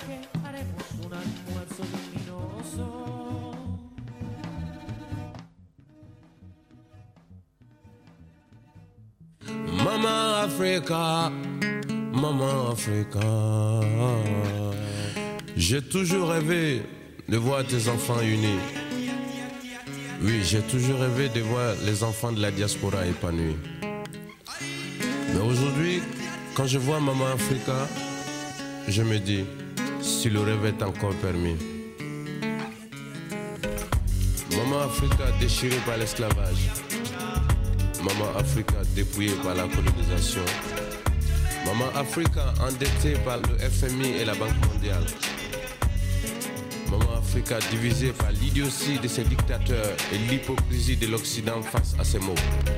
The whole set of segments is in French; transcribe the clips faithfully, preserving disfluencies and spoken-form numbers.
que haremos un almuerzo luminoso. Mama Africa, Mama Africa. J'ai toujours rêvé de voir tes enfants unis. Oui, j'ai toujours rêvé de voir les enfants de la diaspora épanouis. Mais aujourd'hui, quand je vois Maman Africa, je me dis, si le rêve est encore permis. Maman Africa déchirée par l'esclavage. Maman Africa dépouillée par la colonisation. Maman Africa endettée par le F M I et la Banque mondiale. Maman Africa divisée par l'idiotie de ses dictateurs et l'hypocrisie de l'Occident face à ses maux.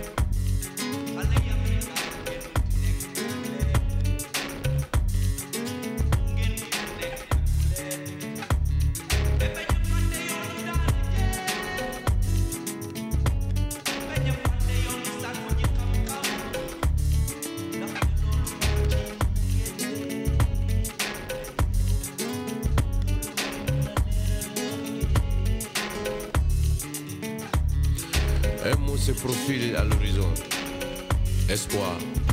Un mot se profile à l'horizon. Espoir.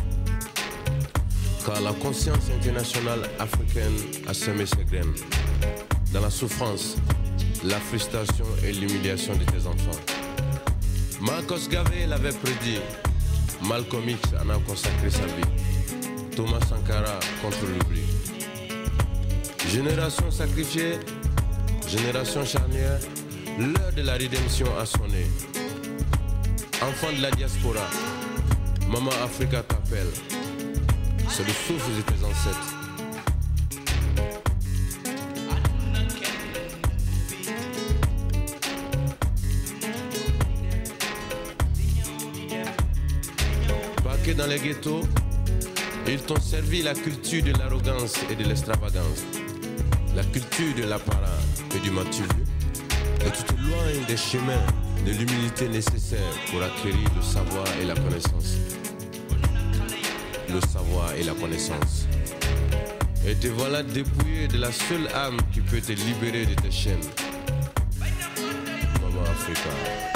Car la conscience internationale africaine a semé ses graines. Dans la souffrance, la frustration et l'humiliation de tes enfants. Marcos Garvey l'avait prédit. Malcolm X en a consacré sa vie. Thomas Sankara contre l'oubli. Génération sacrifiée, génération charnière, l'heure de la rédemption a sonné. Enfant de la diaspora, Maman Africa t'appelle. C'est le souffle de tes ancêtres. Parqués dans les ghettos, ils t'ont servi la culture de l'arrogance et de l'extravagance, la culture de l'apparat et du matu. Et tu te loignes des chemins de l'humilité nécessaire pour acquérir le savoir et la connaissance. Le savoir et la connaissance. Et te voilà dépouillé de la seule âme qui peut te libérer de tes chaînes. Maman Africa.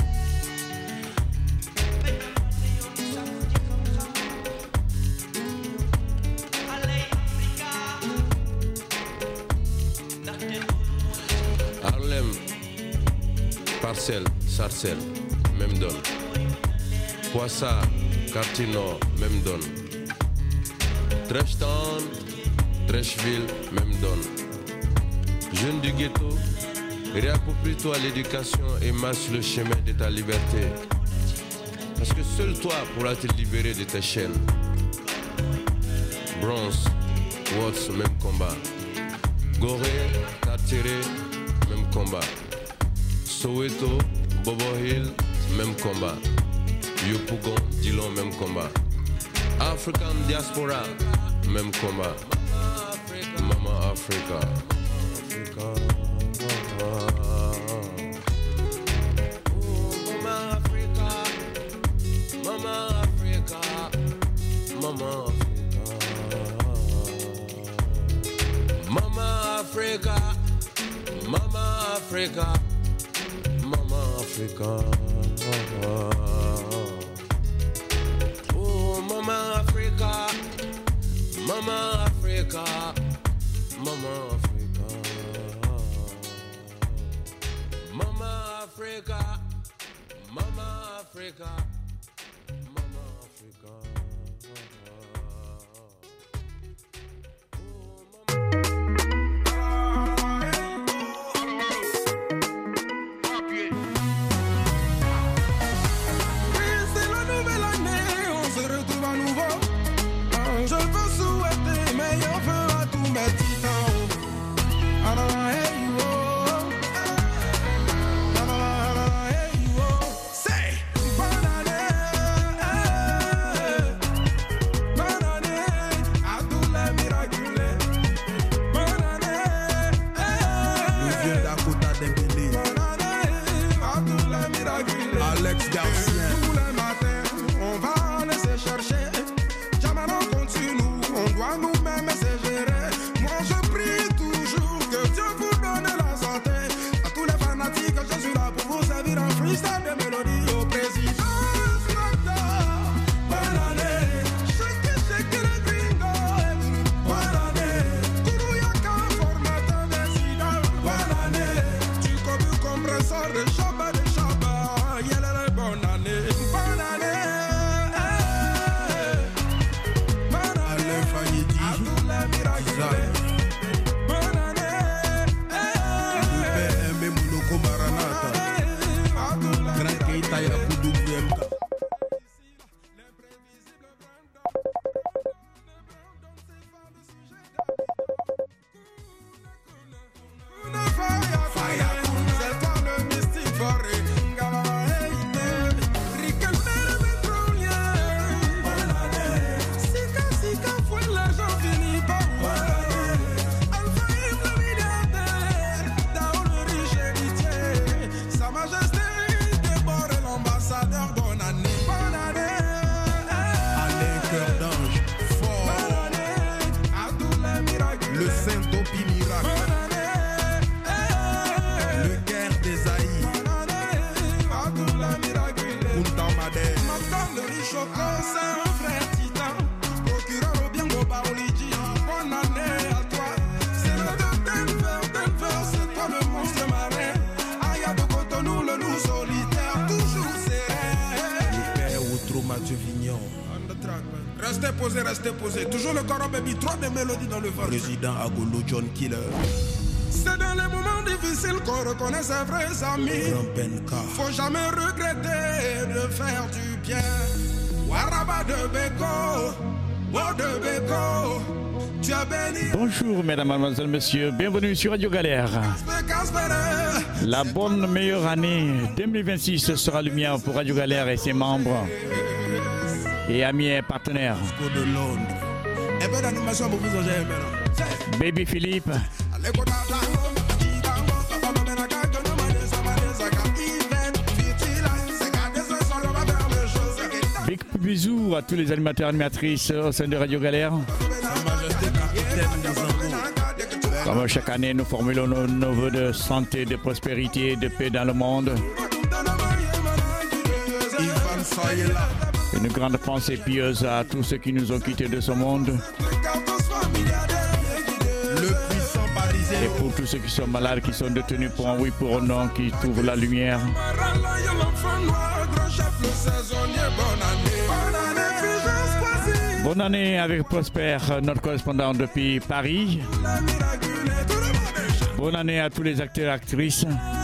Harlem, Parcelles, Sarcelles, même donne. Poissard, Quartier Nord, même donne. Trashtown, Trashville, même donne. Jeune du ghetto, réapproprie-toi l'éducation et marche le chemin de ta liberté. Parce que seul toi pourras te libérer de tes chaînes. Bronx, Watts, même combat. Gorée, Tartéré, même combat. Soweto, Bobo Hill, même combat. Yopougon, Dillon, même combat. African Diaspora, même combat. Mama Africa. Africa. Oh, Mama Africa. Mama Africa. Mama Africa. Mama Africa. Mama Africa. Mama Africa. Oh, Mama Africa. Mama Africa. Mama Africa. Mama Africa. Mama Africa. Mama Africa. Say, bonne année. Topi Miracle. Le guerre des Aïe. Punta Madère. Madame de Richoco, c'est un frère titan. Procureur au bien go Baoliji. Bonne année à toi. C'est le de Denver, Denver, c'est toi le monstre marin. Aya de Cotonou, le loup solitaire, toujours serein. Le père Outro Mathieu Vignon. Restez posé, restez posé. Toujours le Coro Baby, trop de mélodies dans le ventre. Président Agolo John Killer. C'est dans les moments difficiles qu'on reconnaît ses vrais amis. Grand Benka. Faut jamais regretter de faire du bien. Waraba de Beko, Wa de Beko, tu as béni. Bonjour mesdames, mademoiselles, messieurs, bienvenue sur Radio Galère. La bonne meilleure année deux mille vingt-six sera lumière pour Radio Galère et ses membres et amis et partenaires. de Londres. Baby Philippe, big bisous à tous les animateurs et animatrices au sein de Radio Galère. Comme chaque année, nous formulons nos, nos vœux de santé, de prospérité, de paix dans le monde. Une grande pensée pieuse à tous ceux qui nous ont quittés de ce monde. Et pour tous ceux qui sont malades, qui sont détenus pour un oui, pour un non, qui trouvent la lumière. Bonne année avec Prosper, notre correspondant depuis Paris. Bonne année à tous les acteurs et actrices.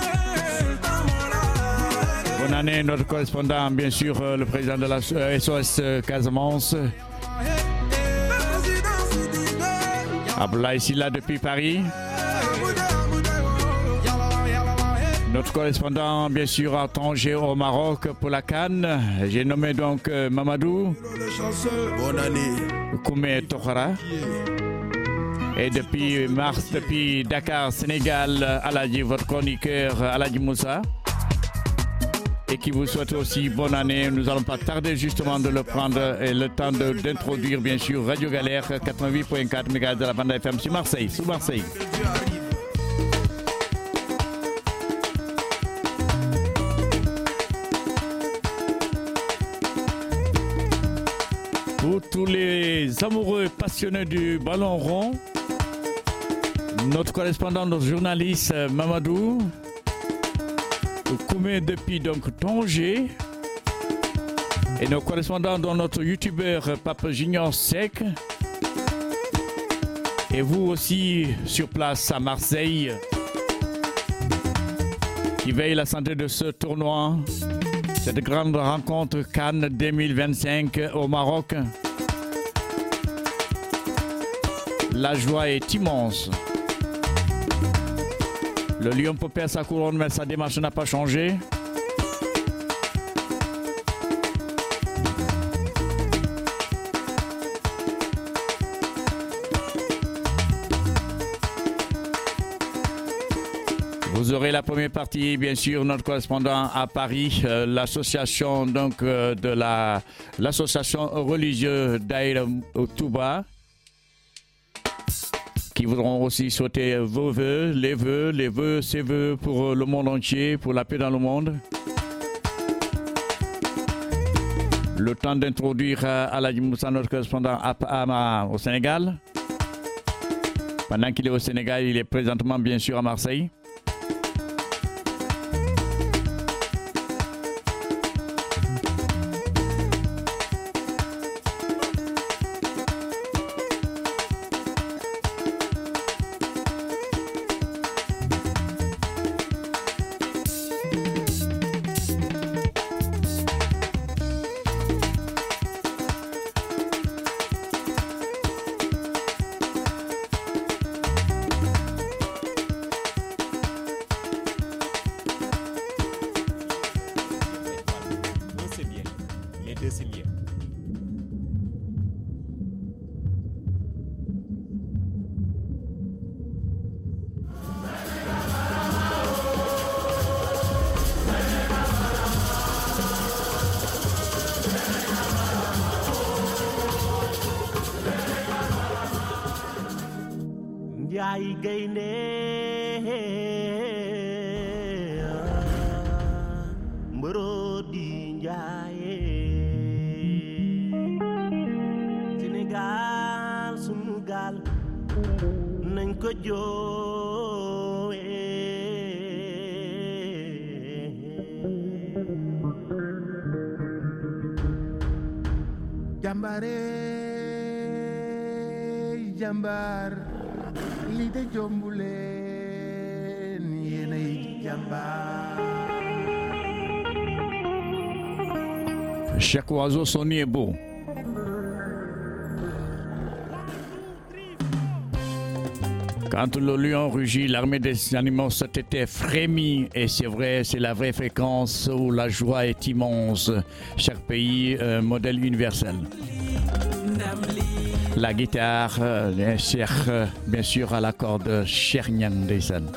Bonne année notre correspondant, bien sûr, le président de la S O S Casamance. Abdoulaye Sylla depuis Paris. Notre correspondant, bien sûr, à Tanger au Maroc pour la Cannes. J'ai nommé donc euh, Mamadou. Bonne année. Koumé Tokhara. Et depuis mars, depuis Dakar, Sénégal, Aladji, votre chroniqueur Aladji Moussa. Et qui vous souhaite aussi bonne année. Nous n'allons pas tarder justement de le prendre et le temps de, d'introduire bien sûr Radio Galère quatre-vingt-huit virgule quatre mégahertz de la bande F M sur Marseille, sous Marseille. Pour tous les amoureux passionnés du ballon rond, notre correspondant, notre journaliste Mamadou Koumé depuis donc Tanger, et nos correspondants dont notre youtubeur Pape Junior Sec, et vous aussi sur place à Marseille qui veille la santé de ce tournoi, cette grande rencontre Cannes deux mille vingt-cinq au Maroc. La joie est immense. Le lion peut perdre sa couronne, mais sa démarche n'a pas changé. Vous aurez la première partie, bien sûr, notre correspondant à Paris, euh, l'association donc euh, de la l'association religieuse d'Aïr Touba, qui voudront aussi souhaiter vos vœux, les vœux, les vœux, ces vœux pour le monde entier, pour la paix dans le monde. Le temps d'introduire Aladji Moussa, notre correspondant à, à, à, au Sénégal. Pendant qu'il est au Sénégal, il est présentement bien sûr à Marseille. Njaay gaynde mboro di Njaay Sénégal sunu gaal nañ ko joowe jàmbare jàmbar li de jombuleen yéenay jàmbar. Chaque oiseau son nid est beau. Quand le lion rugit, l'armée des animaux se têtait frémit. Et c'est vrai, c'est la vraie fréquence où la joie est immense. Chaque pays, un modèle universel. La guitare, euh, cher, euh, bien sûr, à la corde Cheikh Niang ndeysaan.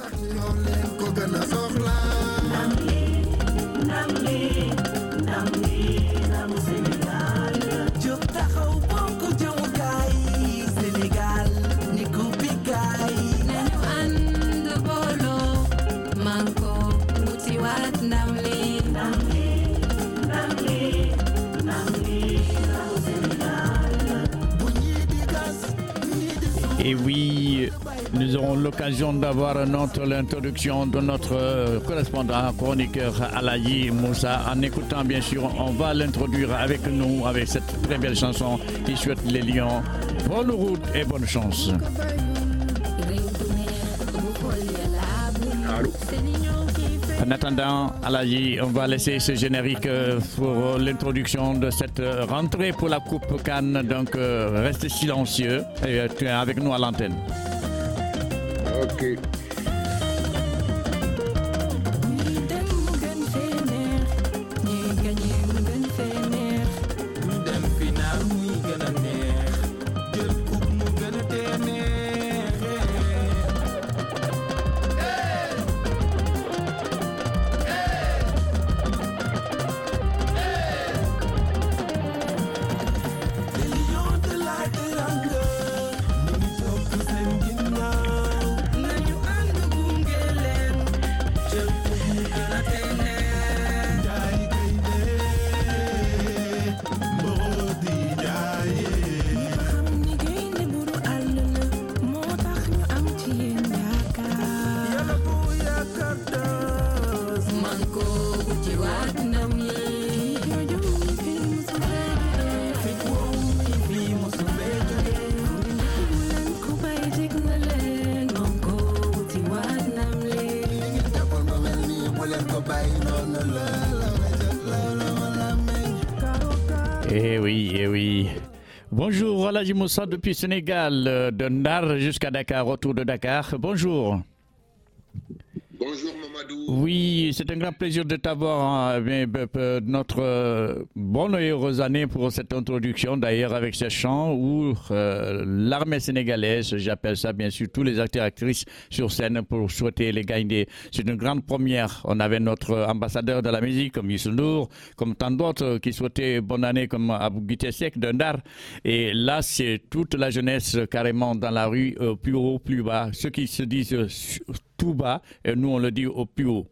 Et oui, nous aurons l'occasion d'avoir notre, l'introduction de notre correspondant chroniqueur Alaji Moussa. En écoutant, bien sûr, on va l'introduire avec nous, avec cette très belle chanson qui souhaite les lions bonne route et bonne chance. Allô? En attendant, Alaji, on va laisser ce générique pour l'introduction de cette rentrée pour la Coupe Cannes. Donc, restez silencieux. Et tu es avec nous à l'antenne. Ok. Eh oui, eh oui. Bonjour, Alaji Moussa depuis Sénégal, de Ndar jusqu'à Dakar, retour de Dakar. Bonjour. Bonjour Mamadou. Oui, c'est un grand plaisir de t'avoir. Hein, notre euh, bonne et heureuse année pour cette introduction, d'ailleurs avec ce chant où euh, l'armée sénégalaise, j'appelle ça bien sûr tous les acteurs et actrices sur scène pour souhaiter les gagner. C'est une grande première. On avait notre ambassadeur de la musique comme Youssou Ndour, comme tant d'autres qui souhaitaient bonne année comme Abou Guité Seck de Ndar. Et là, c'est toute la jeunesse carrément dans la rue, euh, plus haut, plus bas. Ceux qui se disent euh, tout bas, et nous on le dit au plus haut.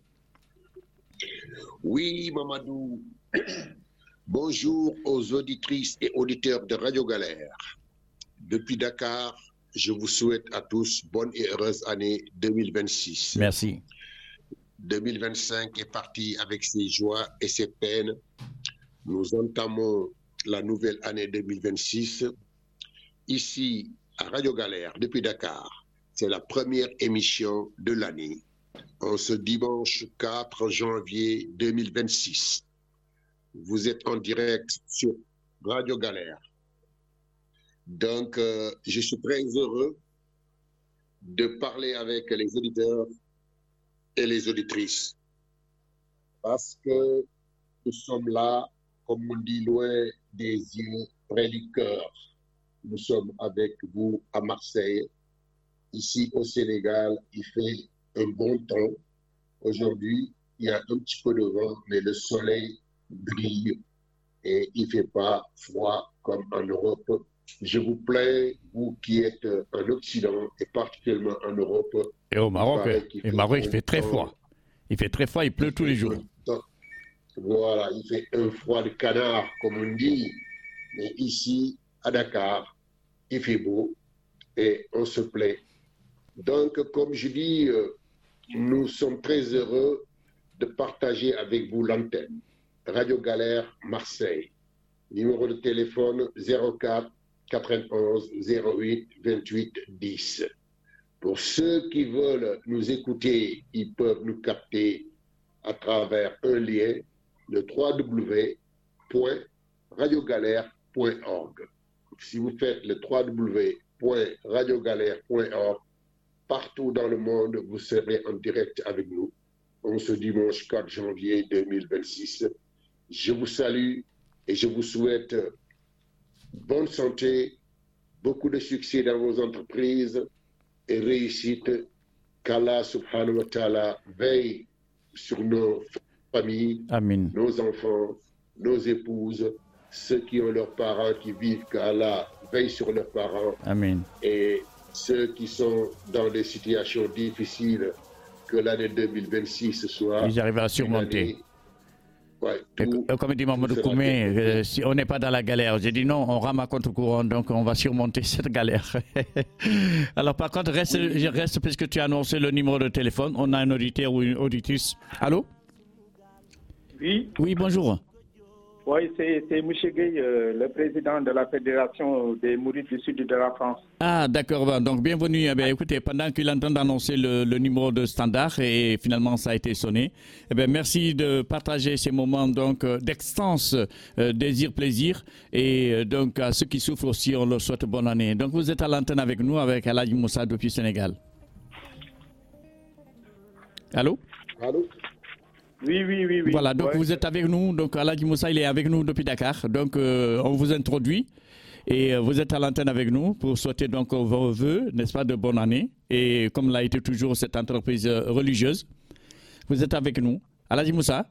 Oui, Mamadou. Bonjour aux auditrices et auditeurs de Radio Galère. Depuis Dakar, je vous souhaite à tous bonne et heureuse année deux mille vingt-six. Merci. deux mille vingt-cinq est parti avec ses joies et ses peines. Nous entamons la nouvelle année deux mille vingt-six. Ici, à Radio Galère, depuis Dakar, c'est la première émission de l'année. En ce dimanche quatre janvier deux mille vingt-six. Vous êtes en direct sur Radio Galère. Donc, euh, je suis très heureux de parler avec les auditeurs et les auditrices. Parce que nous sommes là, comme on dit, loin des yeux, près du cœur. Nous sommes avec vous à Marseille. Ici au Sénégal, il fait un bon temps. Aujourd'hui, il y a un petit peu de vent, mais le soleil brille et il ne fait pas froid comme en Europe je vous plains, vous qui êtes en Occident et particulièrement en Europe. Et au Maroc, il et Maroc, il fait très froid. Il fait très froid, il pleut tous les jours. Voilà, il fait un froid de canard, comme on dit. Mais ici, à Dakar, il fait beau et on se plaît. Donc, comme je dis, nous sommes très heureux de partager avec vous l'antenne. Radio Galère, Marseille. Numéro de téléphone zéro quatre quatre-vingt-onze zéro huit vingt-huit dix. Pour ceux qui veulent nous écouter, ils peuvent nous capter à travers un lien, le w w w point radio galère point org. Si vous faites le w w w point radio galère point org, partout dans le monde, vous serez en direct avec nous. En ce dimanche quatre janvier deux mille vingt-six. Je vous salue et je vous souhaite bonne santé, beaucoup de succès dans vos entreprises et réussite. Qu'Allah subhanahu wa ta'ala veille sur nos familles, Amen. Nos enfants, nos épouses, ceux qui ont leurs parents qui vivent, qu'Allah veille sur leurs parents. Amen. Et ceux qui sont dans des situations difficiles, que l'année deux mille vingt-six soit... Ils arrivent à surmonter. Ouais, tout, et, comme dit Mamadou Koumé, euh, si on n'est pas dans la galère, j'ai dit non, on rame à contre-courant, donc on va surmonter cette galère. Alors par contre, reste, oui. je reste puisque tu as annoncé le numéro de téléphone, on a un auditeur ou une auditrice. Allô? Oui. Oui, bonjour. Oui, c'est M. Gueye, euh, le président de la Fédération des Mourides du Sud de la France. Ah, d'accord. Donc, bienvenue. Eh bien, écoutez, pendant qu'il est en train d'annoncer le, le numéro de standard et finalement ça a été sonné, eh bien, merci de partager ces moments donc d'extase, euh, désir, plaisir. Et euh, donc, à ceux qui souffrent aussi, on leur souhaite bonne année. Donc, vous êtes à l'antenne avec nous, avec Aladji Moussa depuis Sénégal. Allô? Allô? Oui, oui, oui, oui. Voilà, donc ouais. vous êtes avec nous. Donc Aladji Moussa, il est avec nous depuis Dakar. Donc euh, on vous introduit et euh, vous êtes à l'antenne avec nous pour souhaiter donc vos vœux, n'est-ce pas, de bonne année. Et comme l'a été toujours cette entreprise religieuse, vous êtes avec nous. Aladji Moussa.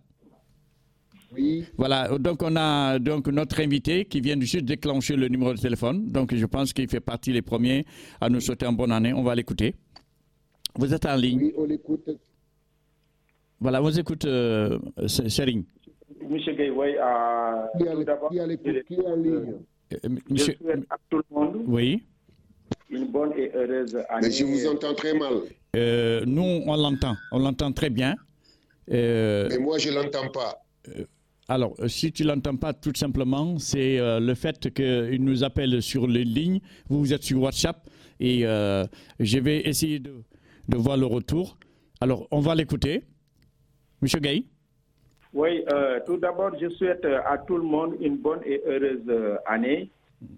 Oui. Voilà, donc on a donc notre invité qui vient juste déclencher le numéro de téléphone. Donc je pense qu'il fait partie des premiers à nous souhaiter une bonne année. On va l'écouter. Vous êtes en ligne. Oui, on l'écoute. Voilà, on vous écoute, euh, Sering. Monsieur Gueye, oui, euh, qui a l'écoute, qui est en ligne? Euh, monsieur... Je souhaite à tout le monde oui. une bonne et heureuse année. Mais je vous entends très mal. Euh, nous, on l'entend, on l'entend très bien. Euh, Mais moi, je ne l'entends pas. Euh, alors, si tu ne l'entends pas, tout simplement, c'est euh, le fait qu'il nous appelle sur les lignes. Vous, vous êtes sur WhatsApp et euh, je vais essayer de, de voir le retour. Alors, on va l'écouter. Monsieur Gueye. Oui, euh, tout d'abord, je souhaite à tout le monde une bonne et heureuse euh, année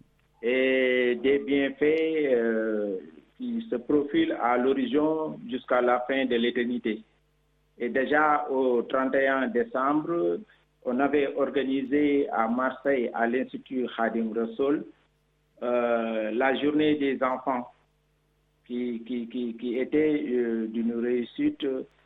et des bienfaits euh, qui se profilent à l'horizon jusqu'à la fin de l'éternité. Et déjà au trente et un décembre, on avait organisé à Marseille, à l'Institut Khadim Rassoul, euh, la journée des enfants qui, qui, qui, qui était euh, d'une réussite.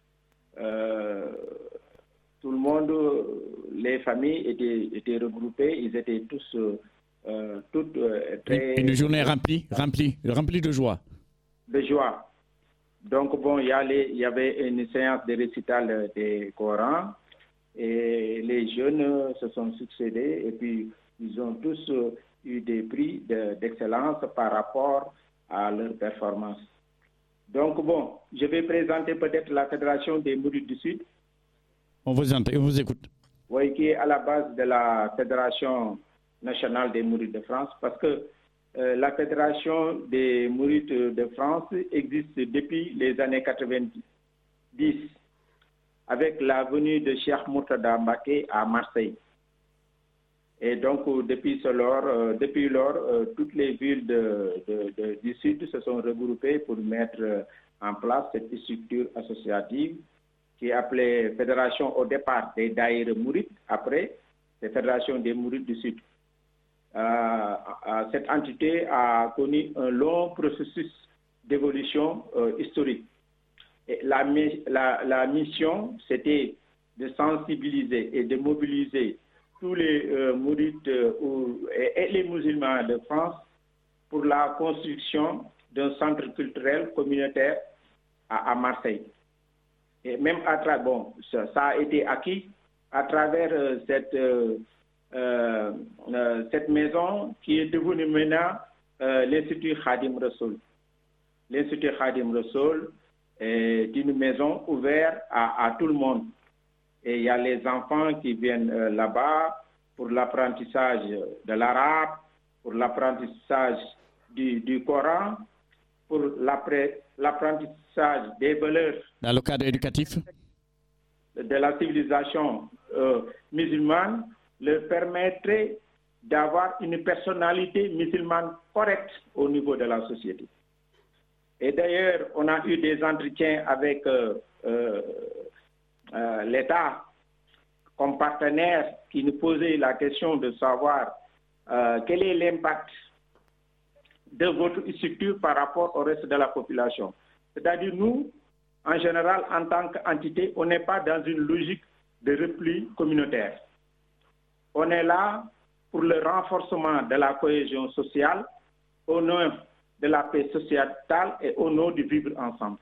Euh, tout le monde, les familles étaient, étaient regroupées, ils étaient tous euh, toutes, euh, très... Une journée remplie, remplie, remplie de joie. De joie. Donc bon, il y, a les, il y avait une séance de récital des Corans et les jeunes se sont succédés et puis ils ont tous eu des prix d'excellence de, par rapport à leur performance. Donc bon, je vais présenter peut-être la Fédération des Mourides du Sud. On vous entend, on vous écoute. Oui, qui est à la base de la Fédération nationale des Mourides de France, parce que euh, la Fédération des Mourides de France existe depuis les années quatre-vingt-dix, avec la venue de Cheikh Mourtada Mbacké à Marseille. Et donc, depuis, ce lors, euh, depuis lors, euh, toutes les villes de, de, de, du Sud se sont regroupées pour mettre en place cette structure associative qui est appelée Fédération au départ des Daïra Mourides, après, c'est Fédération des Mourides du Sud. Euh, cette entité a connu un long processus d'évolution euh, historique. Et la, la, la mission, c'était de sensibiliser et de mobiliser tous les euh, mourides euh, ou, et, et les musulmans de France pour la construction d'un centre culturel communautaire à, à Marseille. Et même à travers, bon, ça, ça a été acquis à travers euh, cette, euh, euh, euh, cette maison qui est devenue maintenant euh, l'Institut Khadim Rassoul. L'Institut Khadim Rassoul est une maison ouverte à, à tout le monde. Et il y a les enfants qui viennent euh, là-bas pour l'apprentissage de l'arabe, pour l'apprentissage du, du Coran, pour l'apprentissage des valeurs. Dans le cadre éducatif de la civilisation euh, musulmane, leur permettrait d'avoir une personnalité musulmane correcte au niveau de la société. Et d'ailleurs, on a eu des entretiens avec euh, euh, euh, l'État comme partenaire qui nous posait la question de savoir euh, quel est l'impact de votre structure par rapport au reste de la population. C'est-à-dire nous, en général, en tant qu'entité, on n'est pas dans une logique de repli communautaire. On est là pour le renforcement de la cohésion sociale, au nom de la paix sociétale et au nom du vivre ensemble.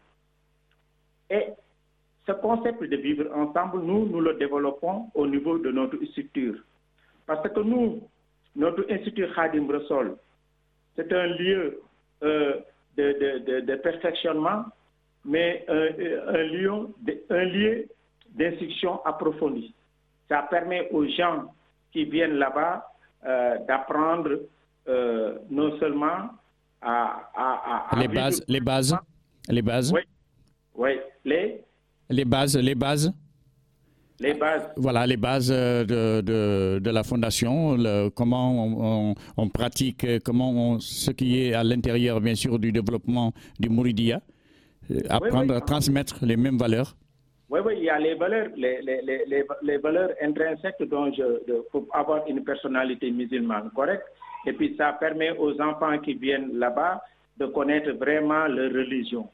Et ce concept de vivre ensemble, nous, nous le développons au niveau de notre structure. Parce que nous, notre Institut Khadim Rassoul, c'est un lieu euh, de, de, de, de perfectionnement, mais un, un lieu, un lieu d'instruction approfondie. Ça permet aux gens qui viennent là-bas euh, d'apprendre euh, non seulement à, à, à les bases, les bases, les bases. Oui, oui, les les bases, les bases. Les bases. Voilà, les bases de, de, de la fondation, le, comment on, on, on pratique, comment on, ce qui est à l'intérieur, bien sûr, du développement du Mouridia, apprendre oui, oui. à transmettre les mêmes valeurs. Oui, oui, il y a les valeurs, les, les, les, les valeurs intrinsèques dont je, de, pour avoir une personnalité musulmane correcte. Et puis ça permet aux enfants qui viennent là-bas de connaître vraiment leur religion.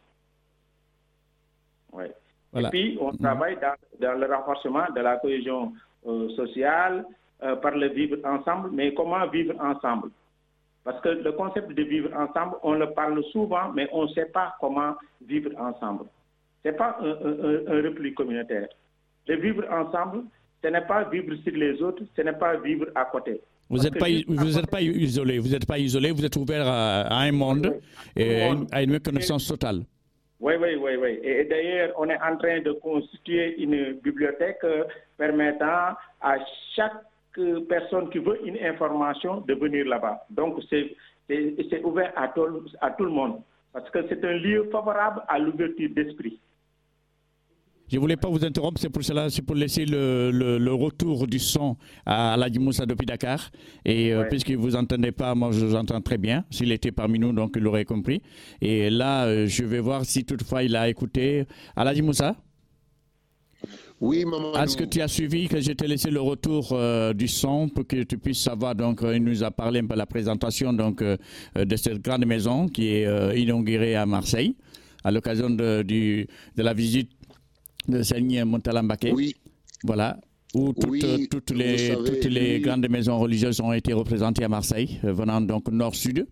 Oui. Voilà. Et puis, on travaille dans, dans le renforcement de la cohésion euh, sociale euh, par le vivre ensemble. Mais comment vivre ensemble? Parce que le concept de vivre ensemble, on le parle souvent, mais on ne sait pas comment vivre ensemble. Ce n'est pas un, un, un repli communautaire. Le vivre ensemble, ce n'est pas vivre sur les autres, ce n'est pas vivre à côté. Vous n'êtes pas, vous êtes pas isolé, vous n'êtes pas isolé, vous êtes ouvert à, à un monde oui, oui. et à une, à une connaissance totale. Oui, oui, oui, oui. Et d'ailleurs, on est en train de constituer une bibliothèque permettant à chaque personne qui veut une information de venir là-bas. Donc, c'est ouvert à tout, à tout le monde. Parce que c'est un lieu favorable à l'ouverture d'esprit. Je ne voulais pas vous interrompre, c'est pour cela, c'est pour laisser le, le, le retour du son à Aladji Moussa depuis Dakar. Et euh, ouais. puisque vous n'entendez pas, moi je vous entends très bien. S'il était parmi nous, donc il l'aurait compris. Et là, euh, je vais voir si toutefois il a écouté. Aladji Moussa? Oui, maman. Est-ce que tu as suivi que je t'ai laissé le retour euh, du son pour que tu puisses savoir? Donc, euh, il nous a parlé un peu de la présentation donc, euh, de cette grande maison qui est euh, inaugurée à Marseille à l'occasion de, du, de la visite de Seigneur Montala Mbaké. Oui. Voilà. Où toutes, oui, toutes, les, savez, toutes les oui. grandes maisons religieuses ont été représentées à Marseille, euh, venant donc nord-sud.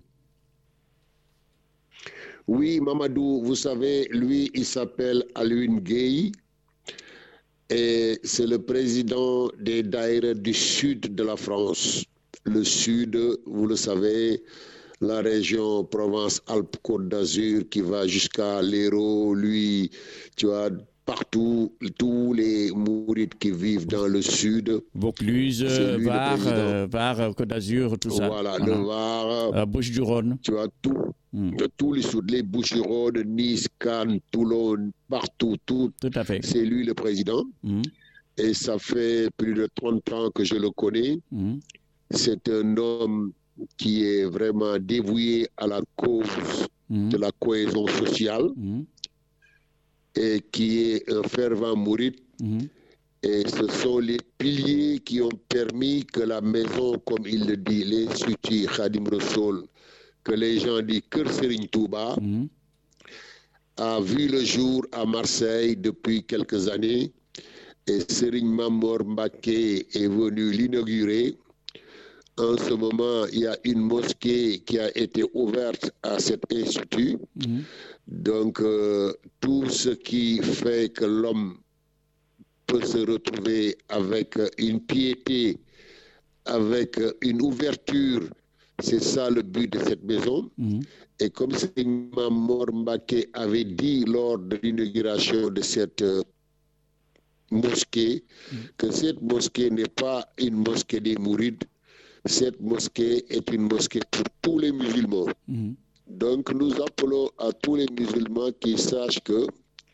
Oui, Mamadou, vous savez, lui, il s'appelle Alioune Gueye et c'est le président des daïras du sud de la France. Le sud, vous le savez, la région Provence-Alpes-Côte d'Azur qui va jusqu'à l'Hérault, lui, tu vois, partout, tous les mourides qui vivent dans le sud. Vaucluse, Var, euh, Var, Côte d'Azur, tout ça. Voilà, uh-huh. le Var. Euh, Bouches-du-Rhône. Tu vois, tout. Mm. De tous les sud, les Bouches-du-Rhône, Nice, Cannes, Toulon, partout, tout. Tout à fait. C'est lui le président. Mm. Et ça fait plus de trente ans que je le connais. Mm. C'est un homme qui est vraiment dévoué à la cause mm. de la cohésion sociale. Mm. Et qui est un fervent mouride. Mmh. Et ce sont les piliers qui ont permis que la maison, comme il le dit, l'Institut Khadim Rassoul, que les gens disent Kër Serigne Touba, mmh. a vu le jour à Marseille depuis quelques années. Et Serigne Mamor Mbaké est venu l'inaugurer en ce moment, il y a une mosquée qui a été ouverte à cet institut. Mmh. Donc, euh, tout ce qui fait que l'homme peut se retrouver avec une piété, avec une ouverture, c'est ça le but de cette maison. Mmh. Et comme Seigneur Mor Mbaké avait dit lors de l'inauguration de cette euh, mosquée, mmh. que cette mosquée n'est pas une mosquée des mourides, cette mosquée est une mosquée pour tous les musulmans. Mmh. Donc nous appelons à tous les musulmans qui sachent que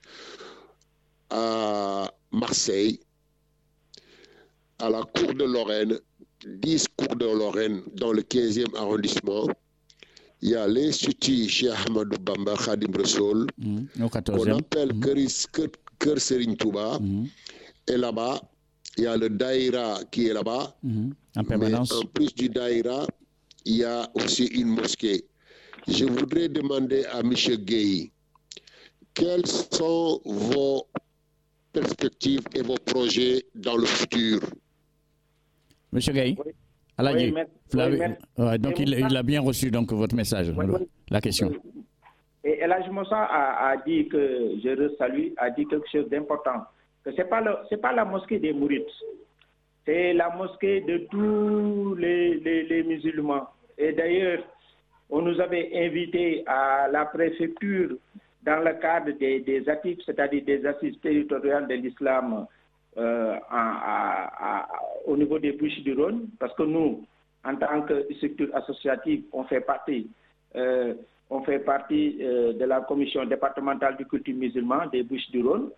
à Marseille, à la cour de Lorraine, dix cours de Lorraine dans le quinzième arrondissement, il y a l'Institut Cheikh Ahmadou Bamba Khadim Rassoul, mmh, qu'on appelle mmh. Kër Serigne Touba. Mmh. Et là-bas, il y a le Daïra qui est là-bas. Mmh. En permanence. Mais en plus du Daïra, il y a aussi une mosquée. Je voudrais demander à M. Gueye, quelles sont vos perspectives et vos projets dans le futur? Monsieur Gueye, oui. Oui, mais, oui, mais, ouais, donc il, il a bien reçu donc votre message, oui, oui. La question. Et Elhadji Moussa a, a dit que, je le salue, a dit quelque chose d'important, que ce n'est pas, pas la mosquée des Mourides, c'est la mosquée de tous les, les, les musulmans. Et d'ailleurs, on nous avait invités à la préfecture dans le cadre des, des A T I F, c'est-à-dire des assises territoriales de l'islam euh, au niveau des Bouches-du-Rhône, parce que nous, en tant que structure associative, on fait partie, euh, on fait partie euh, de la commission départementale du culte musulman des Bouches-du-Rhône.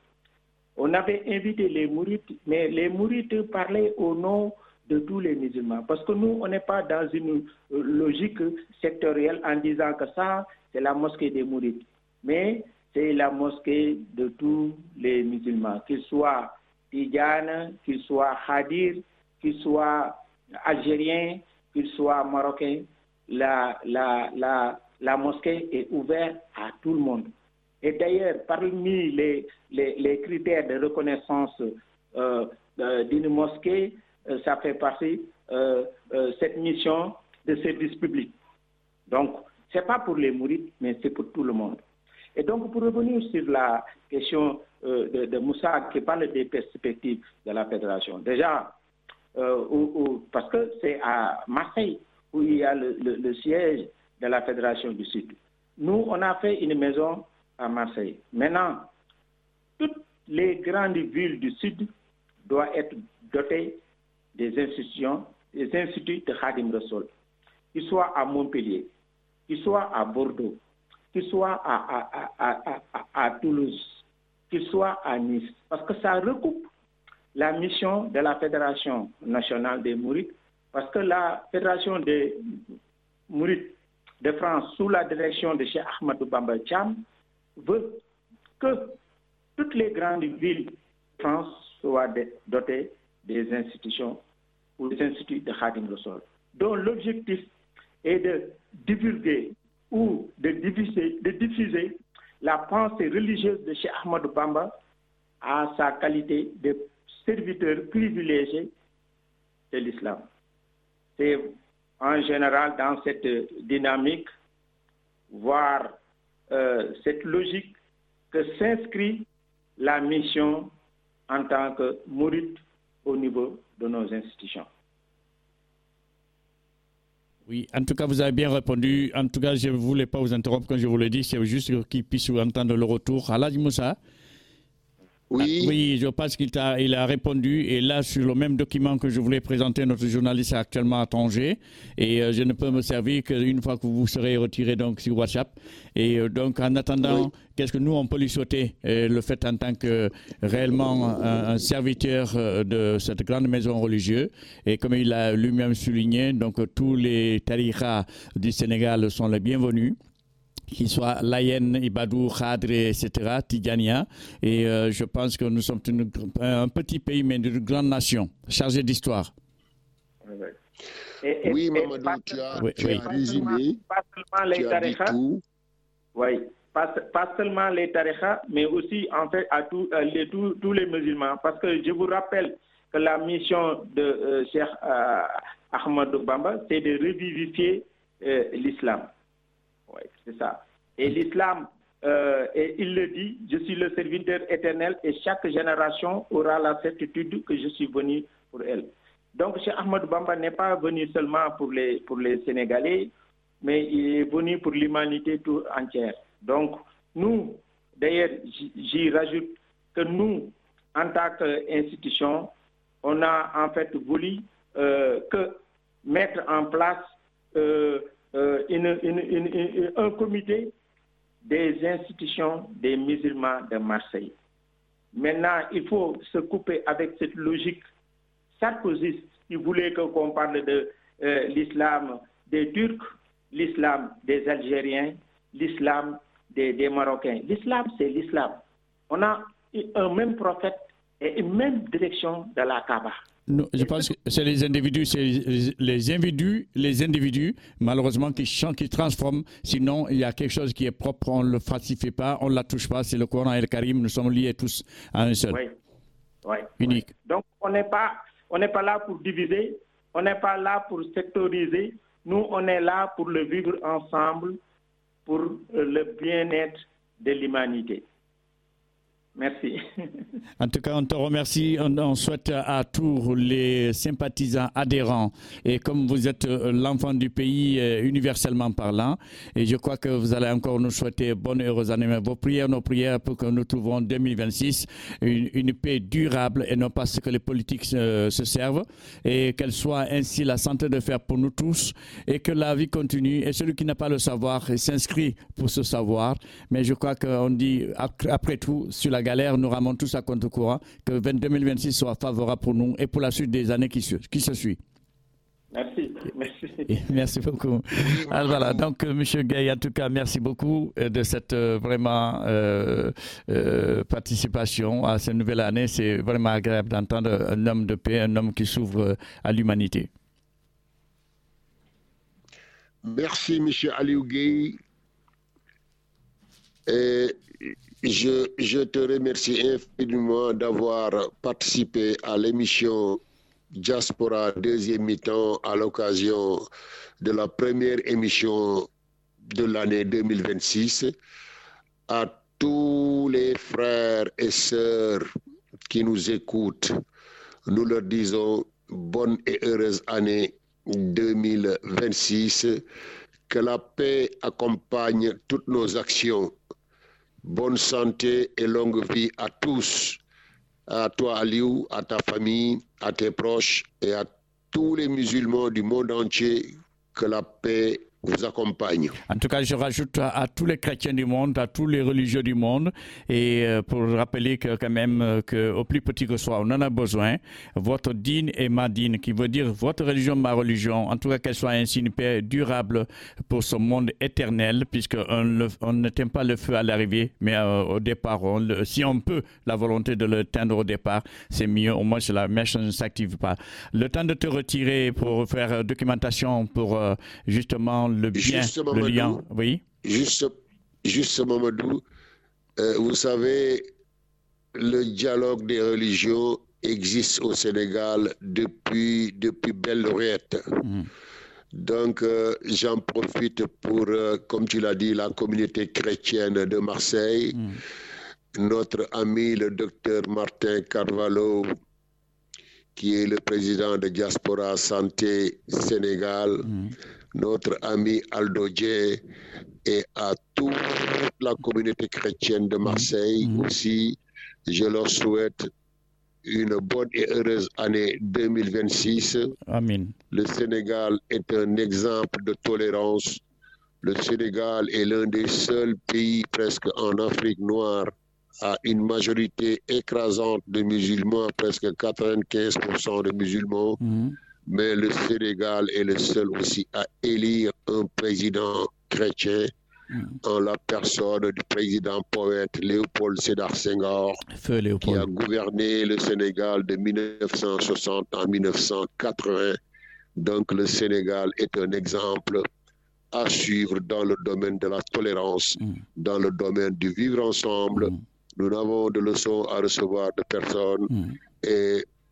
On avait invité les mourites, mais les mourites parlaient au nom de tous les musulmans, parce que nous, on n'est pas dans une logique sectorielle en disant que ça, c'est la mosquée des mourites, mais c'est la mosquée de tous les musulmans, qu'ils soient Tidjane, qu'ils soient Khadir, qu'ils soient algériens, qu'ils soient marocains. La, la, la, la mosquée est ouverte à tout le monde. Et d'ailleurs, parmi les, les, les critères de reconnaissance euh, euh, d'une mosquée, euh, ça fait partie euh, euh, cette mission de service public. Donc, ce n'est pas pour les mourides, mais c'est pour tout le monde. Et donc, pour revenir sur la question euh, de, de Moussa qui parle des perspectives de la fédération, déjà, euh, où, où, parce que c'est à Marseille où il y a le, le, le siège de la fédération du Sud. Nous, on a fait une maison à Marseille. Maintenant, toutes les grandes villes du Sud doivent être dotées des institutions, des instituts de Khadim Rassoul, qu'ils soient à Montpellier, qu'ils soient à Bordeaux, qu'ils soient à, à, à, à, à Toulouse, qu'ils soient à Nice, parce que ça recoupe la mission de la Fédération nationale des Mourides, parce que la Fédération des Mourides de France, sous la direction de Cheikh Ahmadou Bamba Thiam, veut que toutes les grandes villes de France soient dotées des institutions ou des instituts de Khadim Rassoul, dont l'objectif est de divulguer ou de diffuser, de diffuser la pensée religieuse de Cheikh Ahmadou Bamba à sa qualité de serviteur privilégié de l'islam. C'est en général dans cette dynamique, voire euh, cette logique, que s'inscrit la mission en tant que mouride au niveau de nos institutions. Oui, en tout cas, vous avez bien répondu. En tout cas, je ne voulais pas vous interrompre quand je vous l'ai dit. C'est juste qu'il puisse entendre le retour. Elhadji Moussa. Oui. Ah, oui, je pense qu'il a, il a répondu. Et là, sur le même document que je voulais présenter, notre journaliste est actuellement à Tanger. Et euh, je ne peux me servir qu'une fois que vous serez retiré donc, sur WhatsApp. Et euh, donc, en attendant, oui. Qu'est-ce que nous, on peut lui souhaiter euh, le fait en tant que réellement un, un serviteur euh, de cette grande maison religieuse. Et comme il a lui-même souligné, donc tous les tariqas du Sénégal sont les bienvenus, qu'ils soient Layen, Ibadou, Khadr, et cetera, Tidjania. Et euh, je pense que nous sommes une, un petit pays, mais une grande nation, chargée d'histoire. Et, et, oui, Mamadou, pas, tu as, oui, tu oui. as résumé, pas seulement les tu as dit tout. Oui, pas, pas seulement les tariqas, mais aussi, en fait, à tous les, tous, tous les musulmans. Parce que je vous rappelle que la mission de euh, Cheikh euh, Ahmadou Bamba, c'est de revivifier euh, l'islam. Oui, c'est ça. Et l'islam, euh, et il le dit, je suis le serviteur éternel et chaque génération aura la certitude que je suis venu pour elle. Donc, Cheikh Ahmadou Bamba n'est pas venu seulement pour les, pour les Sénégalais, mais il est venu pour l'humanité tout entière. Donc, nous, d'ailleurs, j'y rajoute que nous, en tant qu'institution, on a en fait voulu euh, que mettre en place euh, euh, une, une, une, une, un comité des institutions des musulmans de Marseille. Maintenant, il faut se couper avec cette logique sarkozyste qui voulait qu'on parle de euh, l'islam des Turcs, l'islam des Algériens, l'islam des, des Marocains. L'islam, c'est l'islam. On a un même prophète et une même direction de la Kaaba. Non, je pense que c'est les individus, c'est les, les individus, les individus, malheureusement, qui changent, qui transforment. Sinon, il y a quelque chose qui est propre, on ne le falsifie pas, on ne la touche pas. C'est le Coran et le Karim, nous sommes liés tous à un seul. Oui, oui. Unique. Oui. Donc, on n'est pas, on n'est pas là pour diviser, on n'est pas là pour sectoriser. Nous, on est là pour le vivre ensemble, pour le bien-être de l'humanité. Merci. En tout cas, on te remercie. On, on souhaite à tous les sympathisants adhérents, et comme vous êtes l'enfant du pays euh, universellement parlant, et je crois que vous allez encore nous souhaiter bonne et heureuse année. Vos prières, nos prières pour que nous trouvions en deux mille vingt-six une, une paix durable et non pas ce que les politiques euh, se servent, et qu'elle soit ainsi la santé de fer pour nous tous, et que la vie continue. Et celui qui n'a pas le savoir s'inscrit pour ce savoir. Mais je crois qu'on dit, après tout, sur la galère, nous ramons tous à compte courant, que deux mille vingt-six soit favorable pour nous et pour la suite des années qui se, qui se suivent. Merci. Merci. Merci beaucoup. Alors voilà, donc M. Gueye, en tout cas, merci beaucoup de cette euh, vraiment euh, euh, participation à cette nouvelle année. C'est vraiment agréable d'entendre un homme de paix, un homme qui s'ouvre à l'humanité. Merci, M. Aliou Gueye. Et je, je te remercie infiniment d'avoir participé à l'émission Diaspora deuxième mi-temps à l'occasion de la première émission de l'année deux mille vingt-six. À tous les frères et sœurs qui nous écoutent, nous leur disons bonne et heureuse année deux mille vingt-six. Que la paix accompagne toutes nos actions. Bonne santé et longue vie à tous, à toi Aliou, à ta famille, à tes proches et à tous les musulmans du monde entier, que la paix vous accompagne. En tout cas, je rajoute à, à tous les chrétiens du monde, à tous les religieux du monde, et euh, pour rappeler que quand même, euh, que, au plus petit que soit, on en a besoin. Votre dîne et ma dîne, qui veut dire votre religion, ma religion, en tout cas qu'elle soit ainsi une paix durable pour ce monde éternel, puisqu'on on n'éteint pas le feu à l'arrivée, mais euh, au départ, on le, si on peut, la volonté de l'éteindre au départ, c'est mieux, au moins si la mèche ne s'active pas. Le temps de te retirer pour faire euh, documentation, pour euh, justement le bien, juste le lien, oui. Juste, juste Mamadou, euh, vous savez, le dialogue des religions existe au Sénégal depuis, depuis belle lurette. Mmh. Donc, euh, j'en profite pour, euh, comme tu l'as dit, la communauté chrétienne de Marseille, mmh. notre ami le docteur Martin Carvalho, qui est le président de Diaspora Santé Sénégal, mmh. notre ami Aldo Dje, et à toute la communauté chrétienne de Marseille mmh. aussi, je leur souhaite une bonne et heureuse année deux mille vingt-six. Amen. Le Sénégal est un exemple de tolérance. Le Sénégal est l'un des seuls pays presque en Afrique noire à une majorité écrasante de musulmans, presque quatre-vingt-quinze pour cent de musulmans. Mmh. Mais le Sénégal est le seul aussi à élire un président chrétien mmh. en la personne du président poète Léopold Sédar Senghor, Feu Léopold, qui a gouverné le Sénégal de mille neuf cent soixante à mille neuf cent quatre-vingts. Donc le Sénégal est un exemple à suivre dans le domaine de la tolérance, mmh. dans le domaine du vivre ensemble. Mmh. Nous n'avons de leçons à recevoir de personne. Mmh. Et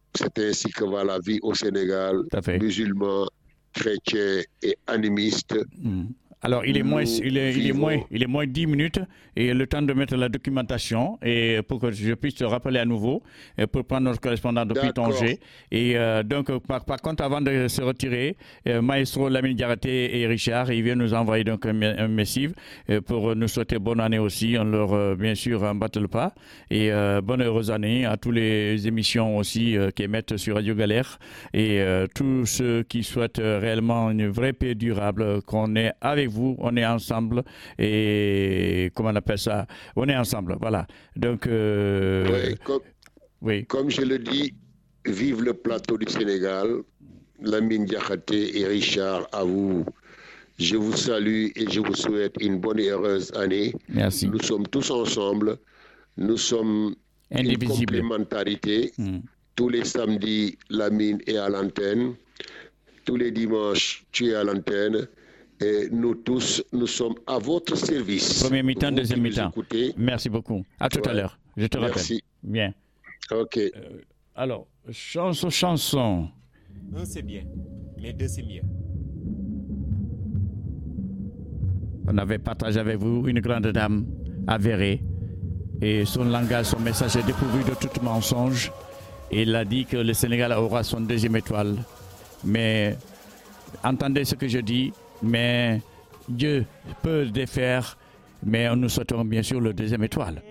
c'est ainsi que va la vie au Sénégal, musulmans, chrétiens et animistes. Mm. Alors, il est, moins, il, est, il, est moins, il est moins dix minutes et le temps de mettre la documentation et pour que je puisse te rappeler à nouveau et pour prendre notre correspondant depuis Tanger. Et euh, donc, par, par contre, avant de se retirer, euh, Maestro Lamine Diaraté et Richard, ils viennent nous envoyer donc un, un missive euh, pour nous souhaiter bonne année aussi. On leur, euh, bien sûr, embatte le pas. Et euh, bonne heureuse année à toutes les émissions aussi euh, qui émettent sur Radio Galère et euh, tous ceux qui souhaitent réellement une vraie paix durable, qu'on est avec vous, on est ensemble et comment on appelle ça, on est ensemble, voilà. Donc, euh, oui, comme, oui. comme je le dis, vive le plateau du Sénégal, Lamine Diakhaté et Richard, à vous. Je vous salue et je vous souhaite une bonne et heureuse année. Merci. Nous sommes tous ensemble, nous sommes une complémentarité. Mm. Tous les samedis, Lamine est à l'antenne. Tous les dimanches, tu es à l'antenne. Et nous tous, nous sommes à votre service. Premier mi-temps, deuxième mi-temps. Merci beaucoup. À tout ouais. à l'heure. Je te rappelle. Merci. Bien. Ok. Euh, alors, chanson, chanson. Un, c'est bien, mais deux, c'est mieux. On avait partagé avec vous une grande dame avérée. Et son langage, son message est dépourvu de tout mensonge. Et il a dit que le Sénégal aura son deuxième étoile. Mais entendez ce que je dis. Mais Dieu peut défaire, mais nous souhaitons bien sûr le deuxième étoile.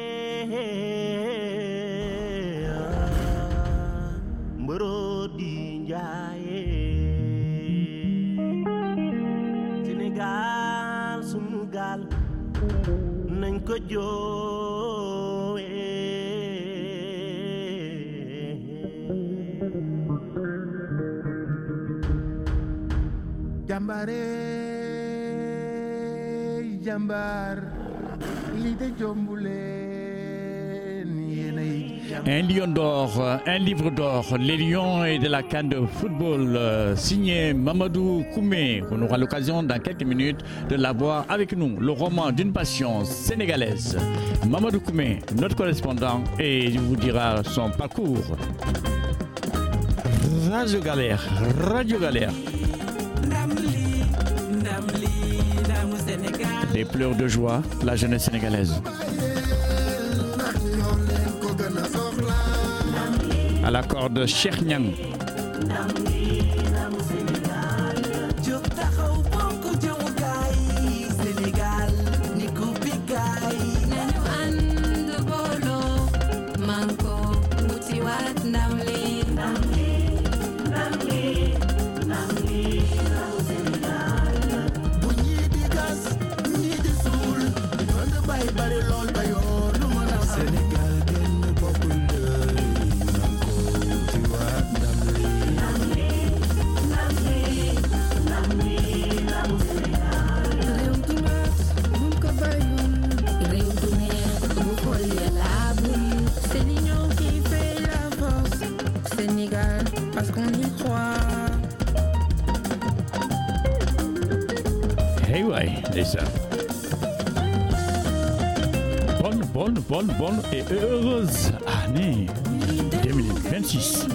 Sénégal, Sénégal, nañ ko joowe Jambare jambar li de jombulen yéenay Un lion d'or, un livre d'or, les lions et de la canne de football, euh, signé Mamadou Koumé. On aura l'occasion dans quelques minutes de l'avoir avec nous. Le roman d'une passion sénégalaise. Mamadou Koumé, notre correspondant, et il vous dira son parcours. Radio Galère, Radio Galère. Des pleurs de joie, la jeunesse sénégalaise. À la corde Cheikh Niang. Bonne, bonne, bonne, bonne et heureuse année deux mille vingt-six.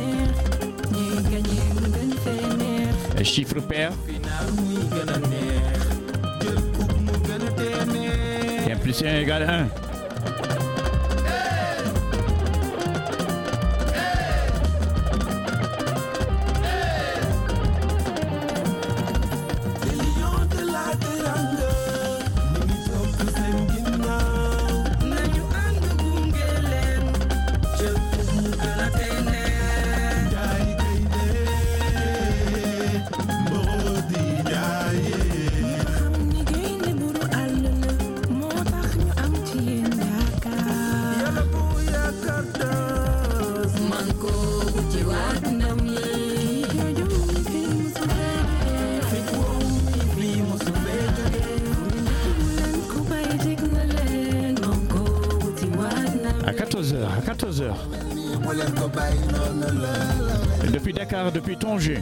Un chiffre pair. Et un plus un égale un. Depuis Dakar, depuis Tanger.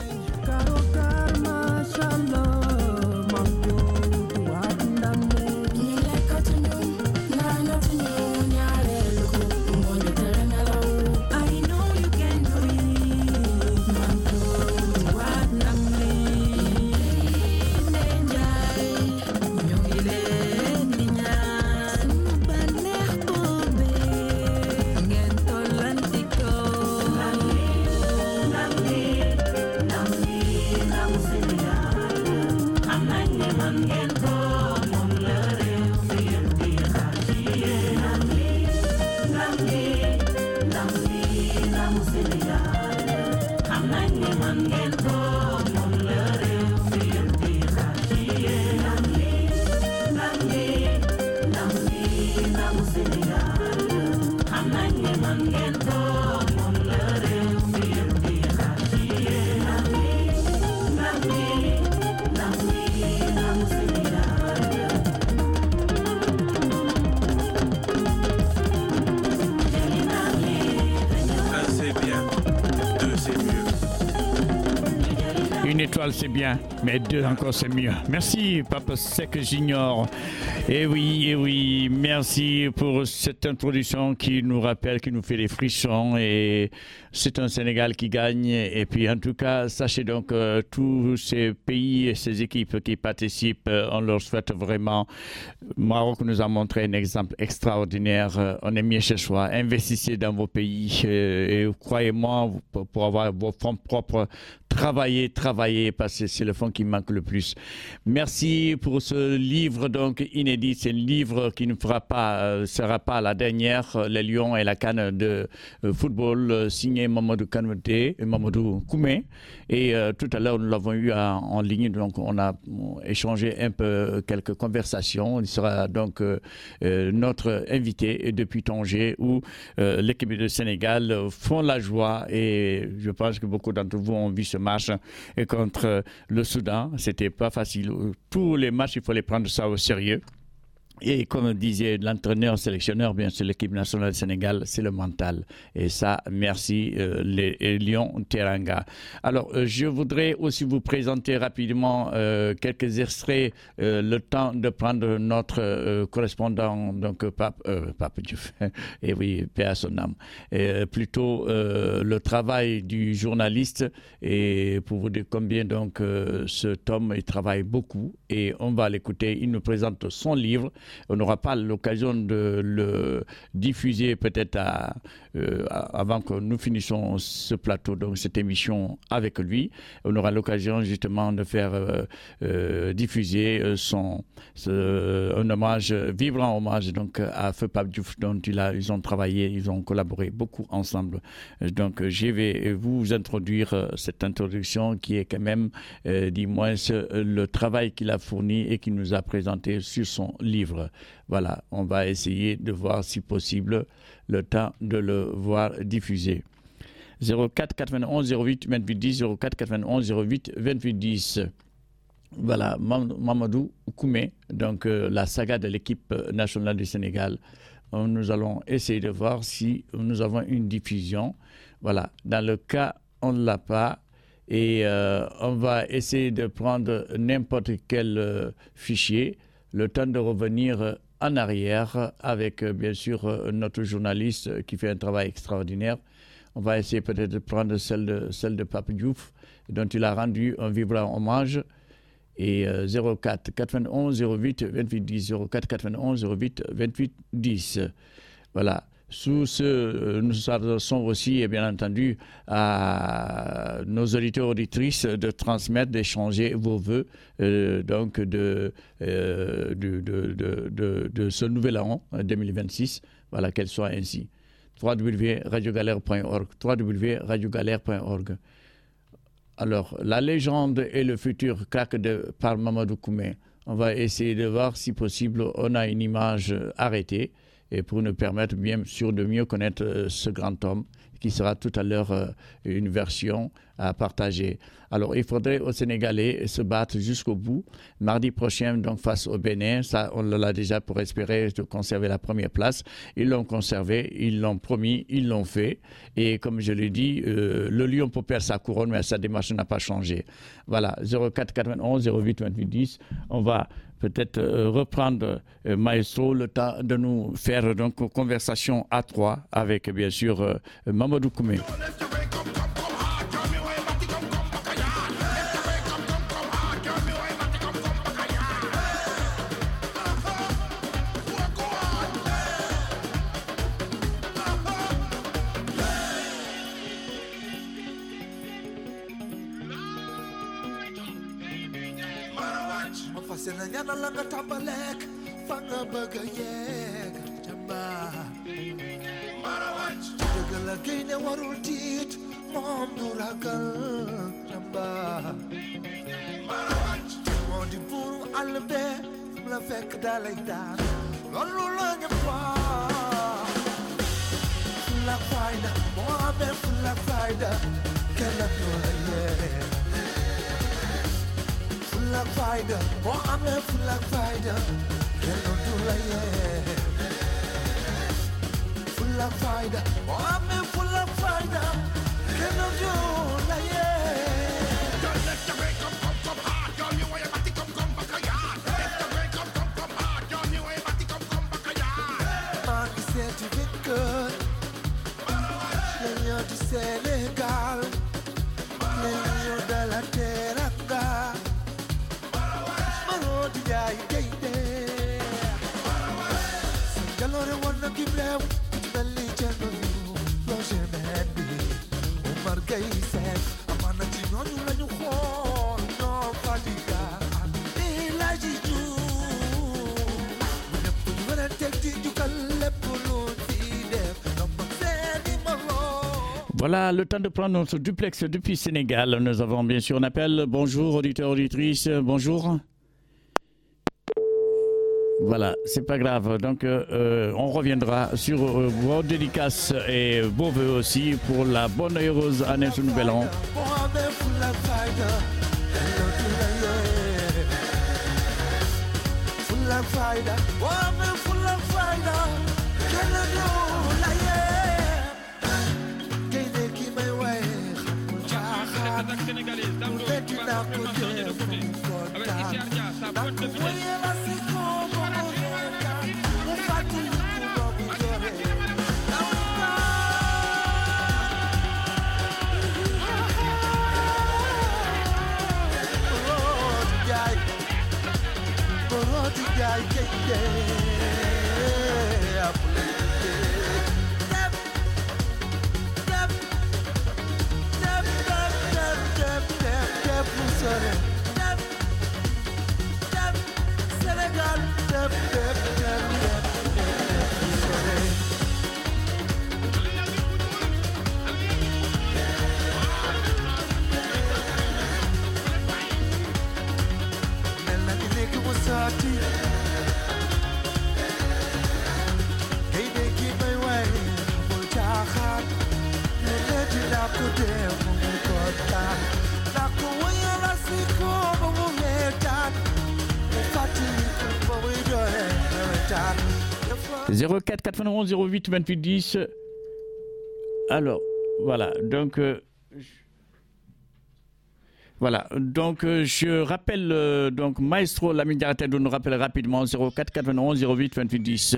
Une étoile, c'est bien, mais deux encore, c'est mieux. Merci, Papa Sec Junior. Et oui, et oui, merci pour cette introduction qui nous rappelle, qui nous fait des frissons. Et c'est un Sénégal qui gagne. Et puis, en tout cas, sachez donc que euh, tous ces pays et ces équipes qui participent, euh, on leur souhaite vraiment. Maroc nous a montré un exemple extraordinaire. Euh, on est mieux chez soi. Investissez dans vos pays. Euh, et croyez-moi, pour, pour avoir vos fonds propres, travaillez, travaillez, parce que c'est le fond qui manque le plus. Merci pour ce livre donc inédit. C'est un livre qui ne fera pas, euh, sera pas la dernière, euh, les Lions et la canne de euh, football, euh, signé Mamadou Kanouté et Mamadou Koumé. Et euh, tout à l'heure, nous l'avons eu à, en ligne, donc on a échangé un peu quelques conversations. Il sera donc euh, euh, notre invité depuis Tanger, où euh, l'équipe du Sénégal font la joie. Et je pense que beaucoup d'entre vous ont vu ce match contre le Soudan. C'était pas facile. Tous les matchs, il faut les prendre ça au sérieux. Et comme disait l'entraîneur sélectionneur, bien sûr, l'équipe nationale du Sénégal, c'est le mental. Et ça, merci euh, les, les Lions Teranga. Alors, euh, je voudrais aussi vous présenter rapidement euh, quelques extraits, euh, le temps de prendre notre euh, correspondant, donc Pape, euh, Pape Diouf, et oui, paix à son âme. Et, euh, plutôt euh, le travail du journaliste, et pour vous dire combien donc euh, cet homme, il travaille beaucoup, et on va l'écouter. Il nous présente son livre. On n'aura pas l'occasion de le diffuser peut-être à, euh, avant que nous finissions ce plateau, donc cette émission avec lui. On aura l'occasion justement de faire euh, euh, diffuser son, ce, un hommage, vibrant hommage donc à Feu Pape Diouf, dont il a, ils ont travaillé, ils ont collaboré beaucoup ensemble. Donc je vais vous introduire cette introduction qui est quand même, euh, dis-moi, le travail qu'il a fourni et qu'il nous a présenté sur son livre. Voilà, on va essayer de voir si possible le temps de le voir diffusé. zéro quatre quatre-vingt-onze zéro huit vingt-huit dix, zéro quatre quatre-vingt-onze zéro huit vingt-huit dix. Voilà, Mamadou Koumé, donc euh, la saga de l'équipe nationale du Sénégal. Euh, nous allons essayer de voir si nous avons une diffusion. Voilà, dans le cas, on ne l'a pas. Et euh, on va essayer de prendre n'importe quel euh, fichier, le temps de revenir en arrière avec, bien sûr, notre journaliste qui fait un travail extraordinaire. On va essayer peut-être de prendre celle de, celle de Pape Diouf, dont il a rendu un vibrant hommage. Et euh, zéro quatre quatre-vingt-onze zéro huit vingt-huit dix, zéro quatre quatre-vingt-onze zéro huit vingt-huit dix. Voilà. Sous ce, nous adressons aussi, et bien entendu, à nos auditeurs auditrices de transmettre, d'échanger vos voeux euh, donc de, euh, de, de, de, de, de ce nouvel an deux mille vingt-six. Voilà, qu'elle soit ainsi. w w w point radio galère point org, w w w point radio galère point org. Alors, la légende et le futur craque de par Mamadou Koumé. On va essayer de voir si possible, on a une image arrêtée. Et pour nous permettre bien sûr de mieux connaître euh, ce grand homme, qui sera tout à l'heure euh, une version à partager. Alors, il faudrait aux Sénégalais se battre jusqu'au bout. Mardi prochain, donc face au Bénin, ça, on l'a déjà pour espérer de conserver la première place. Ils l'ont conservé, ils l'ont promis, ils l'ont fait. Et comme je l'ai dit, euh, le lion peut perdre sa couronne, mais sa démarche n'a pas changé. Voilà, zéro quatre quatre-vingt-onze zéro huit vingt-huit dix. On va peut-être euh, reprendre, euh, Maestro, le temps de nous faire donc conversation à trois avec, bien sûr, euh, Mamadou Koumé. la gaynde warul tiit moom du ragal jàmbaar moo di buuru àll bee fu la fekk dalay daan loolu la ñëpp wax fulla ak fayda moo amee fulla ak fayda kenn du la yee fulla ak fayda moo amee fulla ak fayda kenn du la yee fulla ak fayda moo amee fulla ak fayda kenn du la yee Sénégal, l'union de la teranga, Marodi Jai Gaynde, Sangalore wana kiblew, Belli Jeno, Roger Mendy, Omar Gueye Seck, Amana ci ñooñu lañu xool, ñoo fadiga, El Hadji Diouf, ñëpp ñu wara teg di jukkal lépp lu fi def, Voilà, le temps de prendre notre duplex depuis Sénégal. Nous avons bien sûr un appel. Bonjour, auditeurs, auditrices. Bonjour. Voilà, c'est pas grave. Donc, euh, on reviendra sur euh, vos dédicaces et vos vœux aussi pour la bonne et heureuse année sous nouvel an. zéro quatre quatre-vingt-onze zéro huit vingt-huit dix. Alors, voilà, donc... Euh, voilà, donc euh, je rappelle, euh, donc Maestro Lamine Diarraté nous rappelle rapidement zéro quatre quatre-vingt-onze zéro huit vingt-huit dix.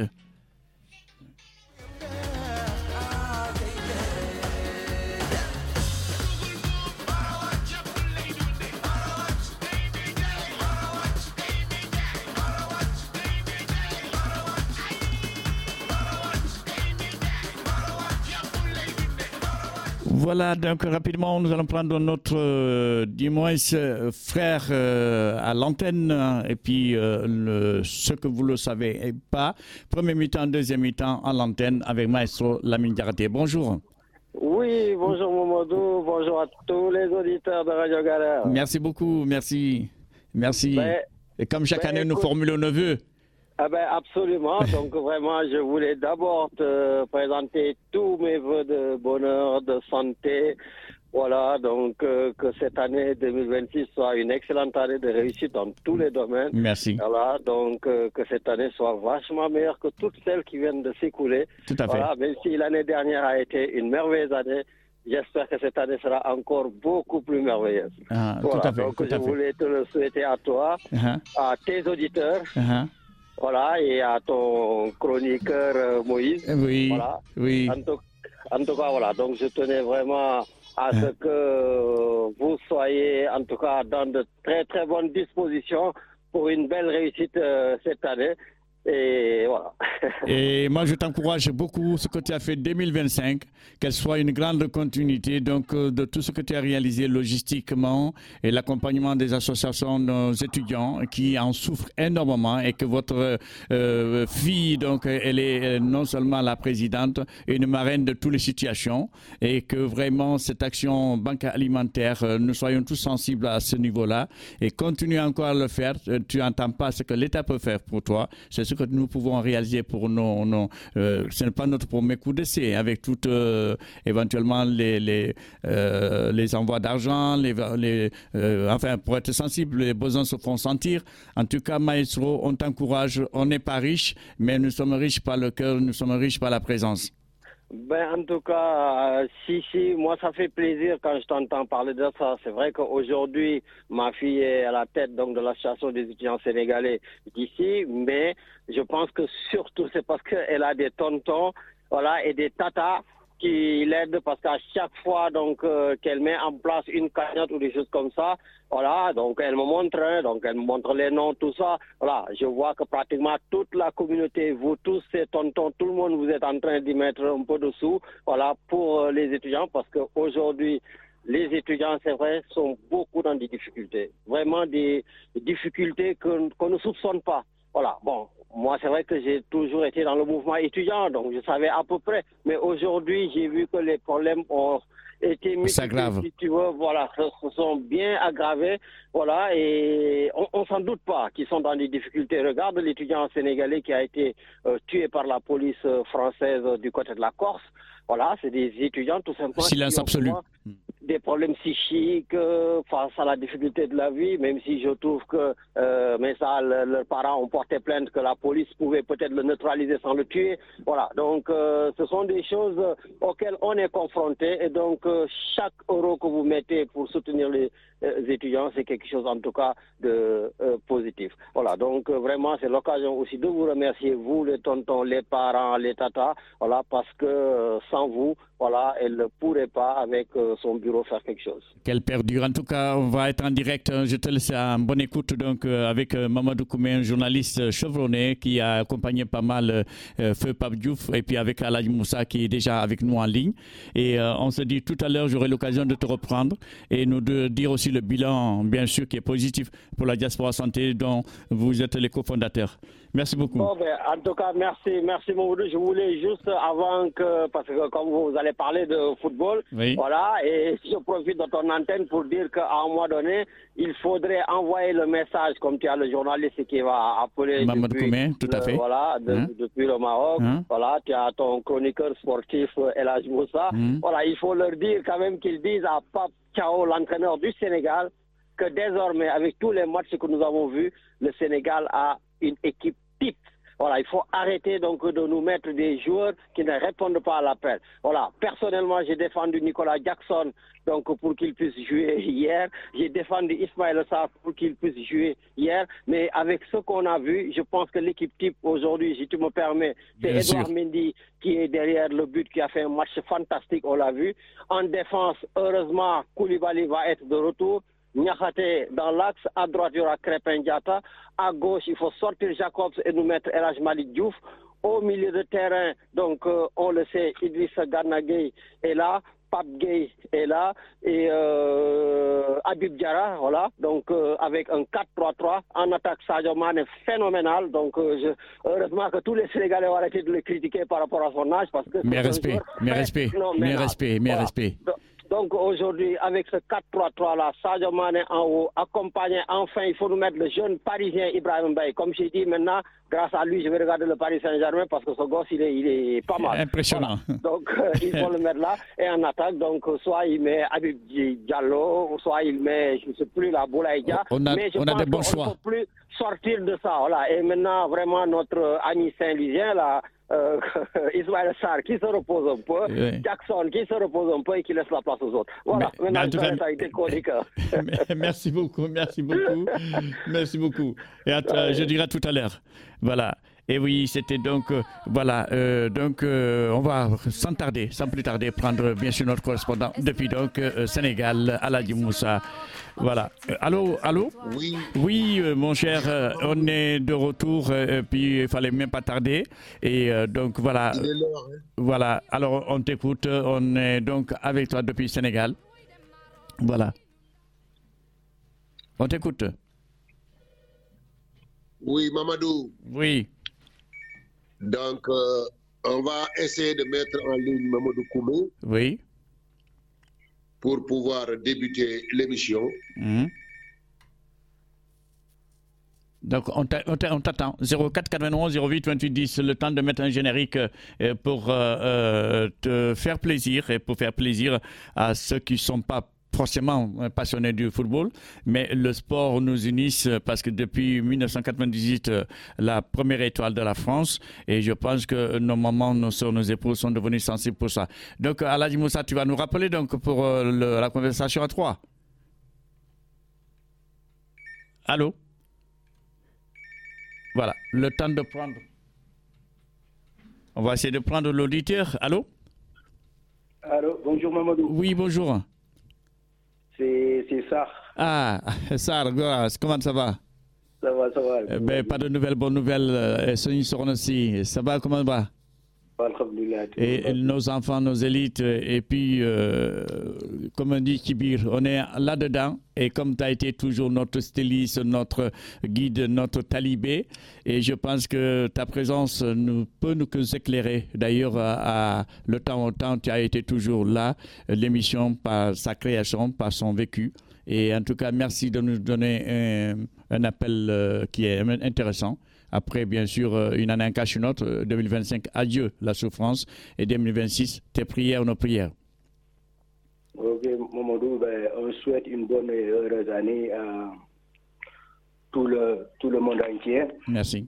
Voilà, donc rapidement, nous allons prendre notre euh, dis-moi, frère euh, à l'antenne, et puis euh, le, ce que vous ne le savez pas, premier mi-temps, deuxième mi-temps à l'antenne avec Maestro Lamine Diarraté. Bonjour. Oui, bonjour Momodou, bonjour à tous les auditeurs de Radio Galère. Merci beaucoup, merci. Merci. Ben, et comme chaque ben, année, écoute, nous formulons nos vœux. Ah ben absolument, donc vraiment je voulais d'abord te présenter tous mes vœux de bonheur, de santé, voilà, donc euh, que cette année deux mille vingt-six soit une excellente année de réussite dans tous les domaines. Merci. Voilà, donc euh, que cette année soit vachement meilleure que toutes celles qui viennent de s'écouler. Tout à fait. Voilà, même si l'année dernière a été une merveilleuse année, j'espère que cette année sera encore beaucoup plus merveilleuse. Ah, voilà, tout à fait, donc tout je à fait. voulais te le souhaiter à toi, uh-huh. à tes auditeurs. Uh-huh. Voilà, et à ton chroniqueur euh, Moïse. Oui, voilà. oui. En tout, en tout cas, voilà, donc je tenais vraiment à ce que vous soyez, en tout cas, dans de très, très bonnes dispositions pour une belle réussite euh, cette année. Et voilà. Et moi, je t'encourage beaucoup ce que tu as fait deux mille vingt-cinq, qu'elle soit une grande continuité donc, euh, de tout ce que tu as réalisé logistiquement et l'accompagnement des associations nos étudiants qui en souffrent énormément et que votre euh, fille, donc, elle est non seulement la présidente, une marraine de toutes les situations et que vraiment cette action banque alimentaire, euh, nous soyons tous sensibles à ce niveau-là et continue encore à le faire. Tu n'entends pas ce que l'État peut faire pour toi. C'est ce que nous pouvons réaliser pour nos... nos euh, ce n'est pas notre premier coup d'essai, avec toutes, euh, éventuellement, les, les, euh, les envois d'argent, les, les, euh, enfin, pour être sensible, les besoins se font sentir. En tout cas, Maestro, on t'encourage, on n'est pas riche, mais nous sommes riches par le cœur, nous sommes riches par la présence. Ben, en tout cas, euh, si, si, moi, ça fait plaisir quand je t'entends parler de ça. C'est vrai qu'aujourd'hui, ma fille est à la tête donc, de l'association des étudiants sénégalais d'ici, mais je pense que surtout, c'est parce qu'elle a des tontons, voilà, et des tatas qui l'aident parce qu'à chaque fois donc euh, qu'elle met en place une cagnotte ou des choses comme ça, voilà, donc elle me montre, hein, donc elle me montre les noms, tout ça, voilà, je vois que pratiquement toute la communauté, vous tous ces tontons, tout le monde, vous êtes en train d'y mettre un peu de sous, voilà, pour euh, les étudiants, parce qu'aujourd'hui, les étudiants, c'est vrai, sont beaucoup dans des difficultés, vraiment des difficultés que, qu'on ne soupçonne pas. Voilà, bon, moi c'est vrai que j'ai toujours été dans le mouvement étudiant, donc je savais à peu près. Mais aujourd'hui, j'ai vu que les problèmes ont été multipliés, si tu veux, voilà, se sont bien aggravés, voilà, et on, ne s'en doute pas qu'ils sont dans des difficultés. Regarde l'étudiant sénégalais qui a été euh, tué par la police euh, française euh, du côté de la Corse. Voilà, c'est des étudiants tout simplement. Silence absolu. Des problèmes psychiques euh, face à la difficulté de la vie, même si je trouve que euh, mais ça, le, leurs parents ont porté plainte que la police pouvait peut-être le neutraliser sans le tuer. Voilà, donc euh, ce sont des choses auxquelles on est confronté et donc euh, chaque euro que vous mettez pour soutenir les euh, étudiants, c'est quelque chose en tout cas de euh, positif. Voilà, donc euh, vraiment c'est l'occasion aussi de vous remercier, vous les tontons, les parents, les tatas, voilà, parce que euh, sans vous, voilà, elle ne pourrait pas avec euh, son bureau faire quelque chose. Qu'elle perdure. En tout cas, on va être en direct. Je te laisse en bonne écoute donc, euh, avec euh, Mamadou Koumé, un journaliste chevronné qui a accompagné pas mal euh, Feu Pape Diouf et puis avec Aladji Moussa qui est déjà avec nous en ligne. Et euh, on se dit tout à l'heure, j'aurai l'occasion de te reprendre et nous de dire aussi le bilan, bien sûr, qui est positif pour la Diaspora Santé dont vous êtes les cofondateurs. Merci beaucoup. Bon, ben, en tout cas, merci, merci Mamadou. Je voulais juste avant que, parce que comme vous allez parler de football, oui. Voilà, et je profite de ton antenne pour dire qu'à un moment donné, il faudrait envoyer le message, comme tu as le journaliste qui va appeler Mamadou depuis, Koumé, tout à le, fait. Voilà, de, hein? depuis le Maroc, hein? Voilà, tu as ton chroniqueur sportif Aladji Moussa. Hum. Voilà, il faut leur dire quand même qu'ils disent à Pape Thiaw, l'entraîneur du Sénégal, que désormais, avec tous les matchs que nous avons vus, le Sénégal a une équipe type. Voilà, il faut arrêter donc de nous mettre des joueurs qui ne répondent pas à l'appel. Voilà, personnellement, j'ai défendu Nicolas Jackson donc pour qu'il puisse jouer hier. J'ai défendu Ismaël Sarr pour qu'il puisse jouer hier. Mais avec ce qu'on a vu, je pense que l'équipe type aujourd'hui, si tu me permets, c'est Edouard Mendy qui est derrière le but, qui a fait un match fantastique, on l'a vu. En défense, heureusement, Koulibaly va être de retour. Niakhaté dans l'axe, à droite il y aura Crépin Diatta, à gauche il faut sortir Jacobs et nous mettre El Hadj Malick Diouf. Au milieu de terrain, donc euh, on le sait, Idrissa Gana Gueye est là, Pape Gueye est là et euh, Habib Diarra, voilà, donc euh, avec un quatre trois trois, en attaque Sadio Mané phénoménal, donc euh, je, heureusement que tous les Sénégalais ont arrêté de le critiquer par rapport à son âge parce que... Mes respects, mes respects, mes respects, mes respects. Donc aujourd'hui, avec ce quatre trois trois là, Sadio Mané en haut, accompagné, enfin, il faut nous mettre le jeune Parisien Ibrahim Mbaye. Comme j'ai dit maintenant, grâce à lui, je vais regarder le Paris Saint-Germain parce que ce gosse, il est, il est pas mal. Impressionnant. Voilà. Donc euh, il faut le mettre là. Et en attaque, donc soit il met Habib Diallo, soit il met, je ne sais plus, la Boulaïdia. On a, mais je on pense a des bons qu'on choix. ne peut plus sortir de ça. Voilà. Et maintenant, vraiment, notre ami Saint-Lusien, là, Euh, Ismaël Sarr qui se repose un peu, oui. Jackson qui se repose un peu et qui laisse la place aux autres. Voilà, mais, maintenant mais je reste avec des chroniqueurs. Merci beaucoup, merci beaucoup, merci beaucoup. Et à, euh, je dirai tout à l'heure. Voilà. Et oui, c'était donc, euh, voilà, euh, donc euh, on va sans tarder, sans plus tarder, prendre bien sûr notre correspondant depuis donc euh, Sénégal, Aladji Moussa. Voilà. Euh, allô, allô? Oui. Oui, euh, mon cher, euh, on est de retour, euh, puis il fallait même pas tarder. Et euh, donc voilà. Il est l'heure, hein. Voilà, alors on t'écoute, on est donc avec toi depuis Sénégal. Voilà. On t'écoute. Oui, Mamadou. Oui. Donc, euh, on va essayer de mettre en ligne Mamadou Koumé. Oui. Pour pouvoir débuter l'émission. Mmh. Donc, on t'attend. zéro quatre quatre-vingt-onze zéro huit vingt-huit dix, le temps de mettre un générique euh, pour euh, euh, te faire plaisir et pour faire plaisir à ceux qui ne sont pas forcément passionnés du football, mais le sport nous unisse parce que depuis mille neuf cent quatre-vingt-dix-huit, la première étoile de la France, et je pense que nos mamans, nos soeurs, nos épouses sont devenus sensibles pour ça. Donc, Aladji Moussa, tu vas nous rappeler donc pour euh, le, la conversation à trois. Allô? Voilà, le temps de prendre. On va essayer de prendre l'auditeur. Allô? Allô, bonjour Mamadou. Oui, bonjour. C'est Sar. Ah, Sar, comment ça va? Ça va, ça va. Euh, ben, pas de nouvelles, bonnes nouvelles. Euh, aussi. Ça va, comment ça va? Et nos enfants, nos élites, et puis, euh, comme on dit Kibir, on est là-dedans. Et comme tu as été toujours notre styliste, notre guide, notre talibé, et je pense que ta présence nous, peut nous éclairer. D'ailleurs, à, à, le temps au temps, tu as été toujours là, l'émission par sa création, par son vécu. Et en tout cas, merci de nous donner un, un appel euh, qui est intéressant. Après, bien sûr, une année en cache une autre, deux mille vingt-cinq, adieu la souffrance. Et deux mille vingt-six, tes prières, nos prières. Ok, Mamadou, ben, on souhaite une bonne et heureuse année à tout le, tout le monde entier. Merci.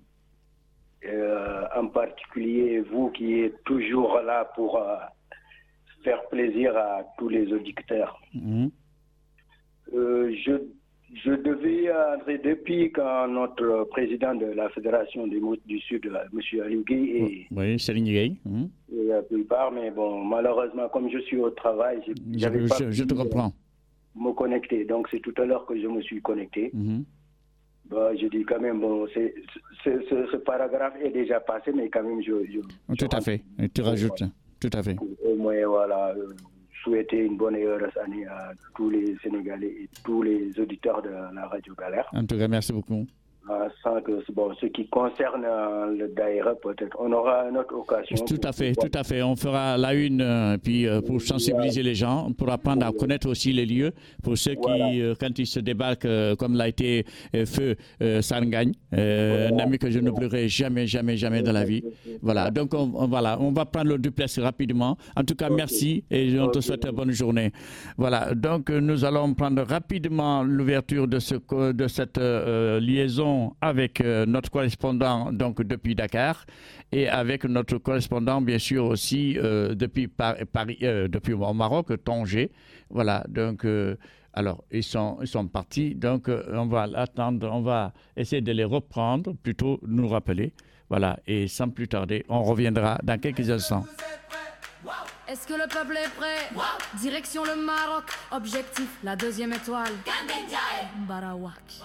Euh, en particulier, vous qui êtes toujours là pour euh, faire plaisir à tous les auditeurs. Mmh. Euh, je Je devais entrer depuis quand notre président de la Fédération des Moutes du Sud, M. Aliougui, est oui, Céline Gueye. Mmh. la plupart, mais bon, malheureusement, comme je suis au travail, je, je, pas je, je te comprends. Me connecter. Donc, c'est tout à l'heure que je me suis connecté. Mmh. Bah, je dis quand même, bon, c'est, c'est, ce, ce paragraphe est déjà passé, mais quand même, je. je tout je à fait. Et tu rajoutes. Voilà. Tout à fait. Au moins, voilà. Euh, souhaiter une bonne et heureuse année à tous les Sénégalais et tous les auditeurs de la Radio Galère. En tout cas, merci beaucoup. Euh, sans que, bon, ce qui concerne euh, le Daïra, peut-être, on aura une autre occasion. Tout à fait, tout à fait. On fera la une, euh, puis euh, pour sensibiliser les gens, pour apprendre à connaître aussi les lieux, pour ceux voilà. qui, euh, quand ils se débarquent, euh, comme l'a été euh, Feu euh, Sangagne, euh, voilà. un ami que je n'oublierai jamais, jamais, jamais de la vie. Voilà, donc on, on, voilà, on va prendre le duplex rapidement. En tout cas, okay. merci et on te souhaite une bonne journée. Voilà, donc nous allons prendre rapidement l'ouverture de, ce, de cette euh, liaison avec euh, notre correspondant donc depuis Dakar et avec notre correspondant bien sûr aussi euh, depuis Par Paris, euh, depuis au Maroc, Tanger. Voilà, donc euh, alors ils sont ils sont partis, donc euh, on va attendre, on va essayer de les reprendre, plutôt nous rappeler. Voilà, et sans plus tarder, on reviendra dans quelques instants. Est-ce que le peuple est prêt? Wow. Direction le Maroc, objectif la deuxième étoile. Barawak.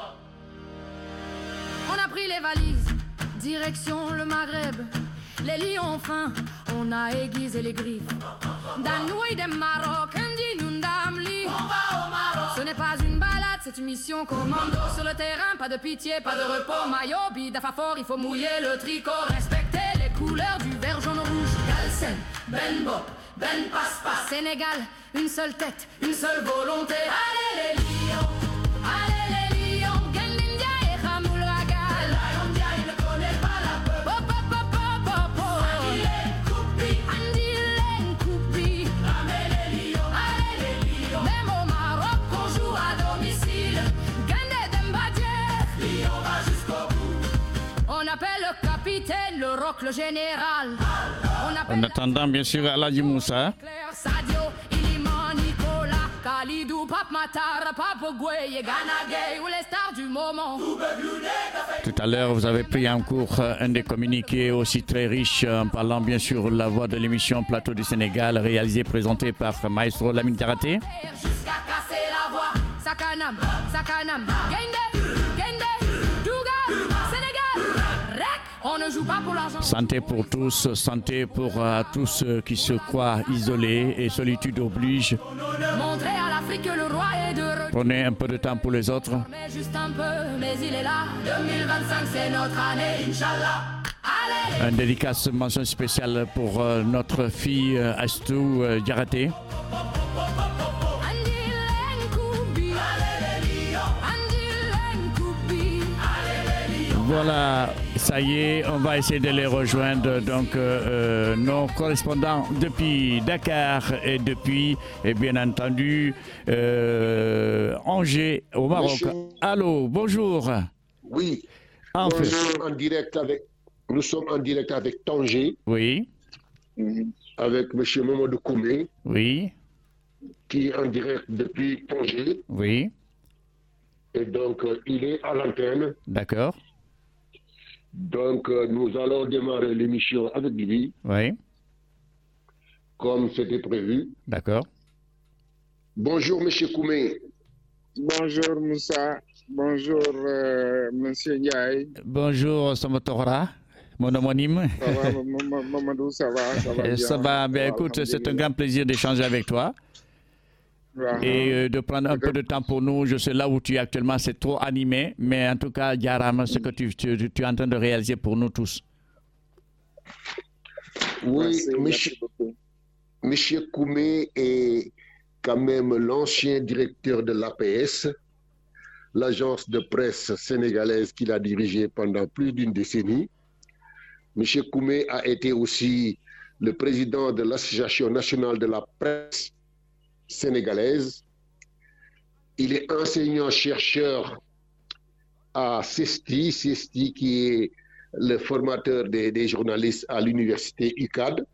On a pris les valises, direction le Maghreb. Les lions ont faim, on a aiguisé les griffes. Dans l'ouïe des Maroc, Ndi Nundamli. On va au Maroc. Ce n'est pas une balade, c'est une mission commando. Sur le terrain, pas de pitié, pas de repos. Maillot, bidaf fort, il faut mouiller le tricot. Respecter les couleurs du vert, jaune, rouge. Galsen, Ben Bop, Ben Passe-Passe. Sénégal, une seule tête, une seule volonté. Allez les lions, allez. Le roc, le général. On en attendant, bien sûr, Aladji Moussa. Sadio, Ilima, Nicolas, Kali. Kalidou, Pape Matar, Pape Gueye, Ghana Gay ou les stars du moment. Tout à l'heure, vous avez pris en cours un des communiqués aussi très riche en parlant bien sûr la voix de l'émission Plateau du Sénégal, réalisée et présentée par Maestro Lamine Diarraté. Jusqu'à casser la voix. Sakanam, Sakanam, Gende, Gende, Douga, Sénégal, Rek. On ne joue pas pour l'argent. Santé pour tous, santé pour uh, tous ceux qui se croient isolés et solitude oblige. Montrer à l'Afrique que le roi est de retour. Prenez un peu de temps pour les autres. Mais juste un peu, mais il est là. deux mille vingt-cinq, c'est notre année, Inch'Allah. Allez. Un dédicace mention spéciale pour uh, notre fille uh, Astou uh, Diarraté. Voilà, ça y est, on va essayer de les rejoindre. Donc, euh, nos correspondants depuis Dakar et depuis, et bien entendu, euh, Angers au Maroc. Monsieur... Allô, bonjour. Oui, en nous, fait. sommes en direct avec, nous sommes en direct avec Tanger. Oui. Avec M. Mamadou Koumé. Oui. Qui est en direct depuis Tanger. Oui. Et donc, euh, il est à l'antenne. D'accord. Donc, euh, nous allons démarrer l'émission avec lui. Oui. Comme c'était prévu. D'accord. Bonjour, M. Koumé. Bonjour, Moussa. Bonjour, euh, M. Ndiaye. Bonjour, Samotora, mon homonyme. Ça va, Mamadou, ça va, ça va bien. Ça va bien. Écoute, c'est un grand plaisir d'échanger avec toi. Uh-huh. Et euh, de prendre un peu de temps pour nous. Je sais là où tu es actuellement, c'est trop animé, mais en tout cas, Diarama, ce que tu, tu, tu es en train de réaliser pour nous tous. Oui, monsieur, monsieur Koumé est quand même l'ancien directeur de l'A P S, l'agence de presse sénégalaise qu'il a dirigée pendant plus d'une décennie. Monsieur Koumé a été aussi le président de l'Association nationale de la presse sénégalaise. Il est enseignant-chercheur à CESTI, CESTI qui est le formateur des, des journalistes à l'université U C A D.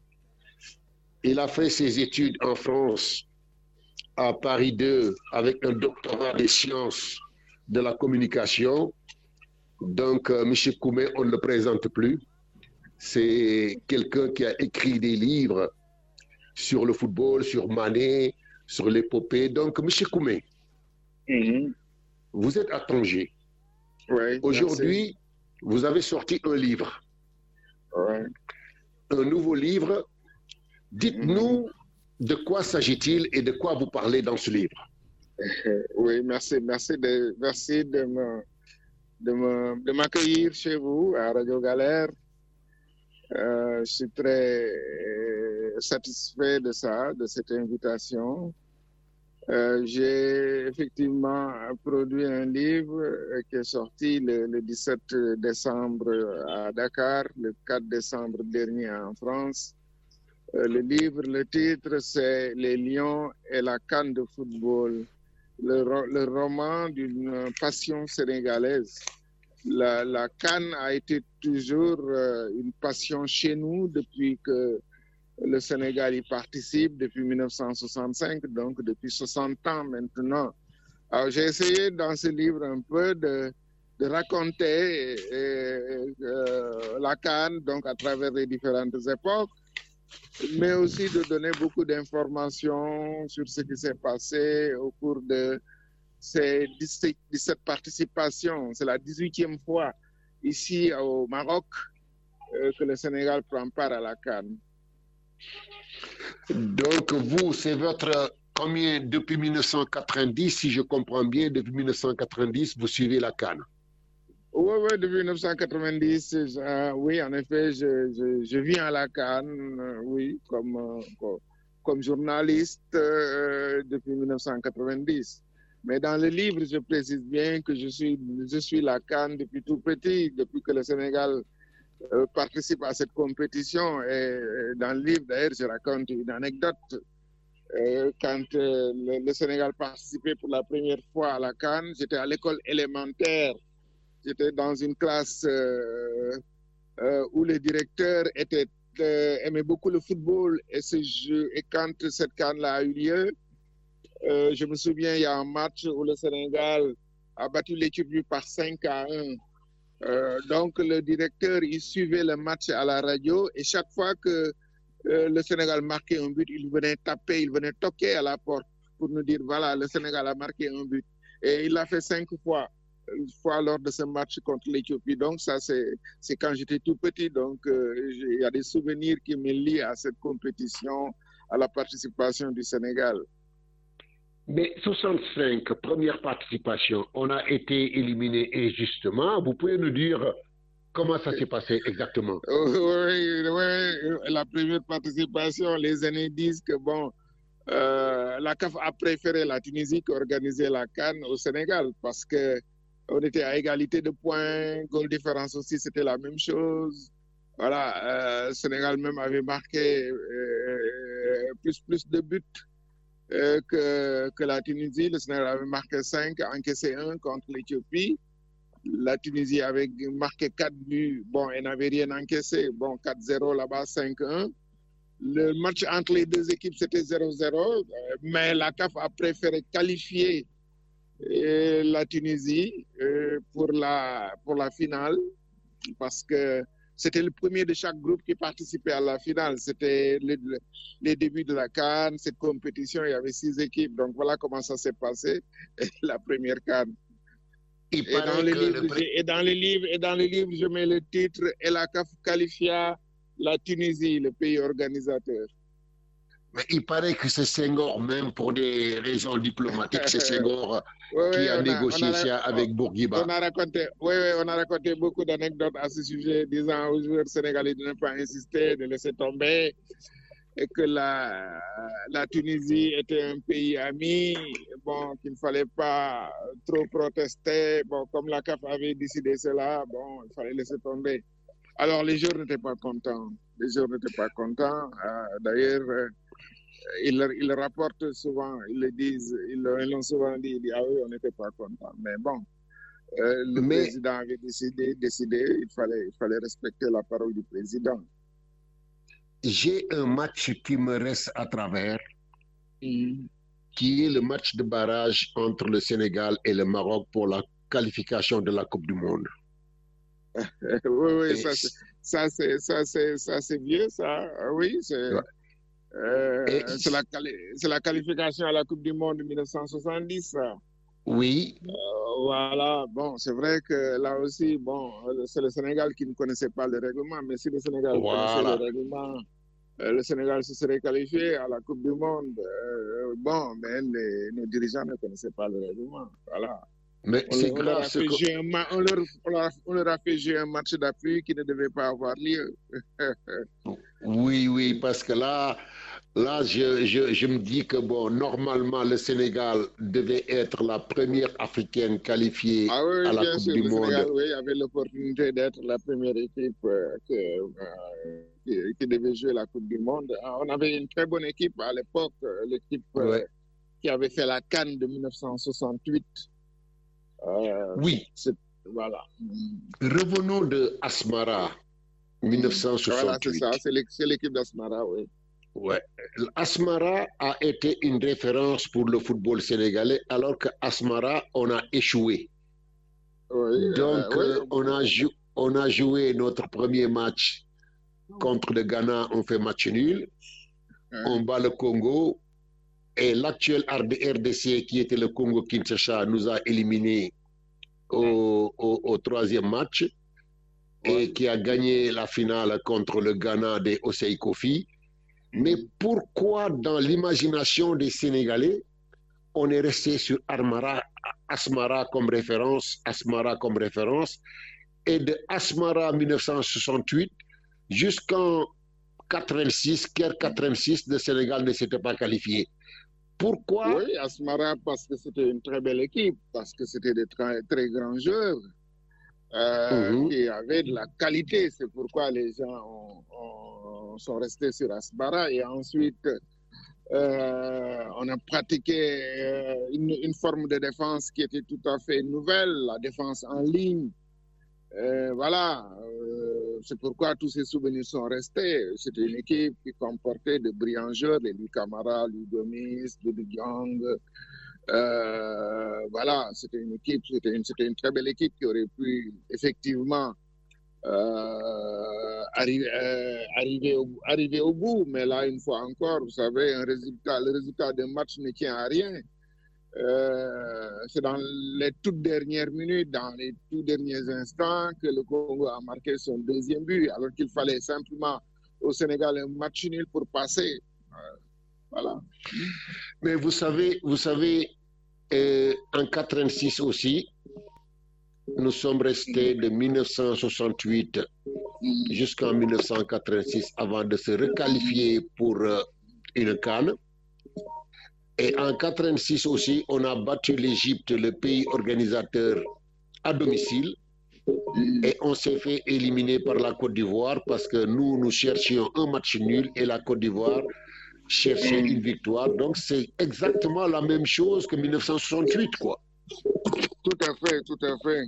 Il a fait ses études en France, à Paris deux, avec un doctorat des sciences de la communication. Donc, euh, M. Koumé, on ne le présente plus. C'est quelqu'un qui a écrit des livres sur le football, sur Mané, sur l'épopée. Donc, M. Koumé, mm-hmm. vous êtes à Tanger. Oui, aujourd'hui, vous avez sorti un livre. Ouais. Un nouveau livre. Dites-nous mm-hmm. de quoi s'agit-il et de quoi vous parlez dans ce livre. Oui, merci. Merci de, merci de, me, de, me, de m'accueillir chez vous à Radio Galère. Euh, je suis très euh, satisfait de ça, de cette invitation. Euh, j'ai effectivement produit un livre euh, qui est sorti le, le dix-sept décembre à Dakar, le quatre décembre dernier en France. Euh, le livre, le titre, c'est « Les Lions et la canne de football », le, ro le roman d'une passion sénégalaise. La, la canne a été toujours euh, une passion chez nous depuis que le Sénégal y participe, depuis mille neuf cent soixante-cinq, donc depuis soixante ans maintenant. Alors j'ai essayé dans ce livre un peu de, de raconter euh, euh, la canne, donc à travers les différentes époques, mais aussi de donner beaucoup d'informations sur ce qui s'est passé au cours de ces dix-sept participations. C'est la dix-huitième fois ici au Maroc euh, que le Sénégal prend part à la CAN. Donc vous, c'est votre combien depuis mille neuf cent quatre-vingt-dix, si je comprends bien, depuis mille neuf cent quatre-vingt-dix, vous suivez la CAN? Oui, oui, depuis mille neuf cent quatre-vingt-dix, euh, oui, en effet, je, je, je viens à la CAN, euh, oui, comme, euh, comme, comme journaliste euh, depuis mille neuf cent quatre-vingt-dix. Mais dans le livre, je précise bien que je suis, je suis la CAN depuis tout petit, depuis que le Sénégal euh, participe à cette compétition. Et dans le livre, d'ailleurs, je raconte une anecdote. Euh, quand euh, le, le Sénégal participait pour la première fois à la CAN, j'étais à l'école élémentaire. J'étais dans une classe euh, euh, où le directeur était, euh, aimait beaucoup le football. Et, ce jeu, et quand cette CAN-là a eu lieu, Euh, je me souviens, il y a un match où le Sénégal a battu l'Éthiopie par cinq à un. Euh, donc, le directeur, il suivait le match à la radio et chaque fois que euh, le Sénégal marquait un but, il venait taper, il venait toquer à la porte pour nous dire, voilà, le Sénégal a marqué un but. Et il l'a fait cinq fois, une fois lors de ce match contre l'Éthiopie. Donc, ça, c'est quand j'étais tout petit. Donc, euh, il y a des souvenirs qui me lient à cette compétition, à la participation du Sénégal. Mais soixante-cinq, première participation, on a été éliminé injustement. Vous pouvez nous dire comment ça s'est passé exactement? Oui, oui, la première participation, les aînés disent que bon, euh, la C A F a préféré la Tunisie qu'organiser la CAN au Sénégal parce qu'on était à égalité de points, goal différence aussi, c'était la même chose. Voilà, euh, le Sénégal même avait marqué euh, plus, plus de buts. Euh, que, que la Tunisie. Le Sénégal avait marqué cinq, encaissé un contre l'Éthiopie. La Tunisie avait marqué quatre buts, bon, elle n'avait rien encaissé. Bon, quatre zéro là-bas, cinq un. Le match entre les deux équipes, c'était zéro zéro, mais la C A F a préféré qualifier euh, la Tunisie euh, pour, la, pour la finale parce que c'était le premier de chaque groupe qui participait à la finale. C'était les, les débuts de la CAN, cette compétition, il y avait six équipes. Donc voilà comment ça s'est passé, la première CAN. Et, et, dans les livres, le... et dans les livres, et dans les livres, je mets le titre « Et la C A F qualifia la Tunisie, le pays organisateur ». Mais il paraît que c'est Senghor, même pour des raisons diplomatiques, c'est Senghor oui, qui oui, a on négocié a, on a, ça avec on, Bourguiba. On a raconté, oui, oui, on a raconté beaucoup d'anecdotes à ce sujet, disant aux joueurs sénégalais de ne pas insister, de laisser tomber, et que la, la Tunisie était un pays ami, bon, qu'il ne fallait pas trop protester. Bon, comme la C A F avait décidé cela, bon, il fallait laisser tomber. Alors, les joueurs n'étaient pas contents. Les joueurs n'étaient pas contents. Euh, D'ailleurs, euh, Ils, ils le rapportent souvent, ils le disent, ils l'ont souvent dit, ils disent, ah oui, on n'était pas content. Mais bon, euh, le Mais... président avait décidé, décidé il, fallait, il fallait respecter la parole du président. J'ai un match qui me reste à travers, mmh. qui est le match de barrage entre le Sénégal et le Maroc pour la qualification de la Coupe du Monde. oui, oui, et... ça c'est ça, ça, ça, vieux, ça, oui, c'est... Ouais. Euh, c'est la, la qualification à la Coupe du Monde de mille neuf cent soixante-dix. Ça. Oui. Euh, voilà, bon, c'est vrai que là aussi, bon, c'est le Sénégal qui ne connaissait pas le règlement, mais si le Sénégal voilà. connaissait le règlement, euh, le Sénégal se serait qualifié à la Coupe du Monde. Euh, bon, mais les, nos dirigeants ne connaissaient pas le règlement. Voilà. Mais c'est grave. On, que... on, leur, on, leur, on leur a fait jouer un match d'appui qui ne devait pas avoir lieu. Oui, oui, parce que là, là je, je, je me dis que bon, normalement, le Sénégal devait être la première africaine qualifiée ah oui, à la bien Coupe sûr, du le Monde. Sénégal, oui, avait l'opportunité d'être la première équipe euh, que, euh, qui, qui devait jouer la Coupe du Monde. On avait une très bonne équipe à l'époque, l'équipe euh, ouais. qui avait fait la CAN de mille neuf cent soixante-huit. Euh, oui. Voilà. Revenons de Asmara, mille neuf cent soixante-huit. Voilà, c'est ça, c'est l'équipe d'Asmara, oui. Ouais. Asmara a été une référence pour le football sénégalais, alors qu'Asmara, on a échoué. Oui, Donc, euh, oui. on, a jou on a joué notre premier match contre le Ghana, on fait match nul. Oui. On bat le Congo. Et l'actuel R D C, qui était le Congo-Kinshasa, nous a éliminés au, au, au troisième match et qui a gagné la finale contre le Ghana des Osei Kofi. Mais pourquoi, dans l'imagination des Sénégalais, on est resté sur Armara, Asmara comme référence, Asmara comme référence, et de Asmara mille neuf cent soixante-huit jusqu'en quatre-vingt-six, Caire quatre-vingt-six, le Sénégal ne s'était pas qualifié. Pourquoi? Oui, Asmara, parce que c'était une très belle équipe, parce que c'était des très, très grands joueurs euh, mmh. qui avaient de la qualité. C'est pourquoi les gens ont, ont, sont restés sur Asmara. Et ensuite, euh, on a pratiqué une, une forme de défense qui était tout à fait nouvelle, la défense en ligne. Euh, voilà, euh, c'est pourquoi tous ces souvenirs sont restés. C'était une équipe qui comportait de brillants joueurs, les Louis Camara, Louis Gomis, Doudou Diong. Euh, voilà, c'était une équipe, c'était une, c'était une très belle équipe qui aurait pu effectivement euh, arriver, euh, arriver, au, arriver au bout. Mais là, une fois encore, vous savez, un résultat, le résultat d'un match ne tient à rien. Euh, c'est dans les toutes dernières minutes, dans les tout derniers instants que le Congo a marqué son deuxième but, alors qu'il fallait simplement au Sénégal un match nul pour passer. Euh, voilà. Mais vous savez, vous savez, euh, en quatre-vingt-six aussi, nous sommes restés de mille neuf cent soixante-huit jusqu'en mille neuf cent quatre-vingt-six avant de se requalifier pour euh, une CAN. Et en quatre-vingt-six aussi, on a battu l'Égypte, le pays organisateur, à domicile. Et on s'est fait éliminer par la Côte d'Ivoire parce que nous, nous cherchions un match nul et la Côte d'Ivoire cherchait une victoire. Donc c'est exactement la même chose que mille neuf cent soixante-huit, quoi. Tout à fait, tout à fait.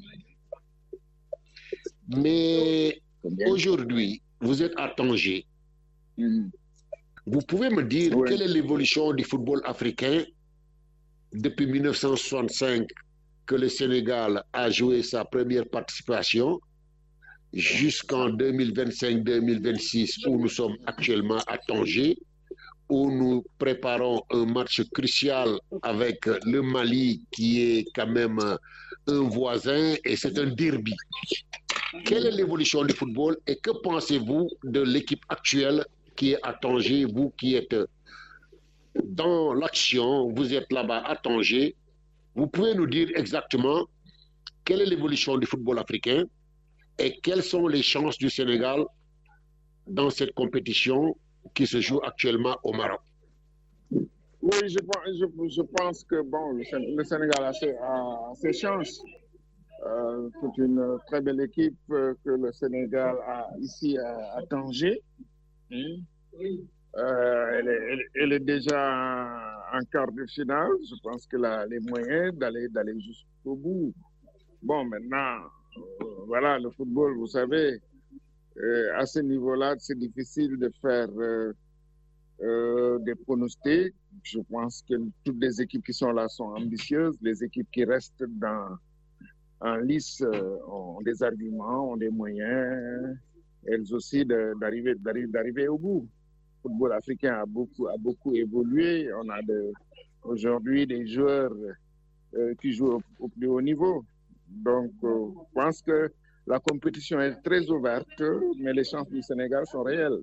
Mais aujourd'hui, vous êtes à Tanger. Mm. Vous pouvez me dire oui. quelle est l'évolution du football africain depuis mille neuf cent soixante-cinq que le Sénégal a joué sa première participation jusqu'en deux mille vingt-cinq deux mille vingt-six où nous sommes actuellement à Tanger, où nous préparons un match crucial avec le Mali qui est quand même un voisin et c'est un derby. Quelle est l'évolution du football et que pensez-vous de l'équipe actuelle qui est à Tanger, vous qui êtes dans l'action, vous êtes là-bas à Tanger, vous pouvez nous dire exactement quelle est l'évolution du football africain et quelles sont les chances du Sénégal dans cette compétition qui se joue actuellement au Maroc? Oui, je, je, je pense que bon, le Sénégal a ses, a ses chances. Euh, c'est une très belle équipe que le Sénégal a ici à, à Tanger. Mmh. Euh, elle, est, elle, elle est déjà en quart de finale. Je pense qu'elle a les moyens d'aller d'aller jusqu'au bout. Bon, maintenant, euh, voilà, le football, vous savez, euh, à ce niveau-là, c'est difficile de faire euh, euh, des pronostics. Je pense que toutes les équipes qui sont là sont ambitieuses. Les équipes qui restent dans, en lice euh, ont des arguments, ont des moyens. Elles aussi d'arriver d'arriver au bout. Le football africain a beaucoup, a beaucoup évolué. On a de, aujourd'hui des joueurs euh, qui jouent au, au plus haut niveau. Donc, euh, je pense que la compétition est très ouverte, mais les chances du Sénégal sont réelles.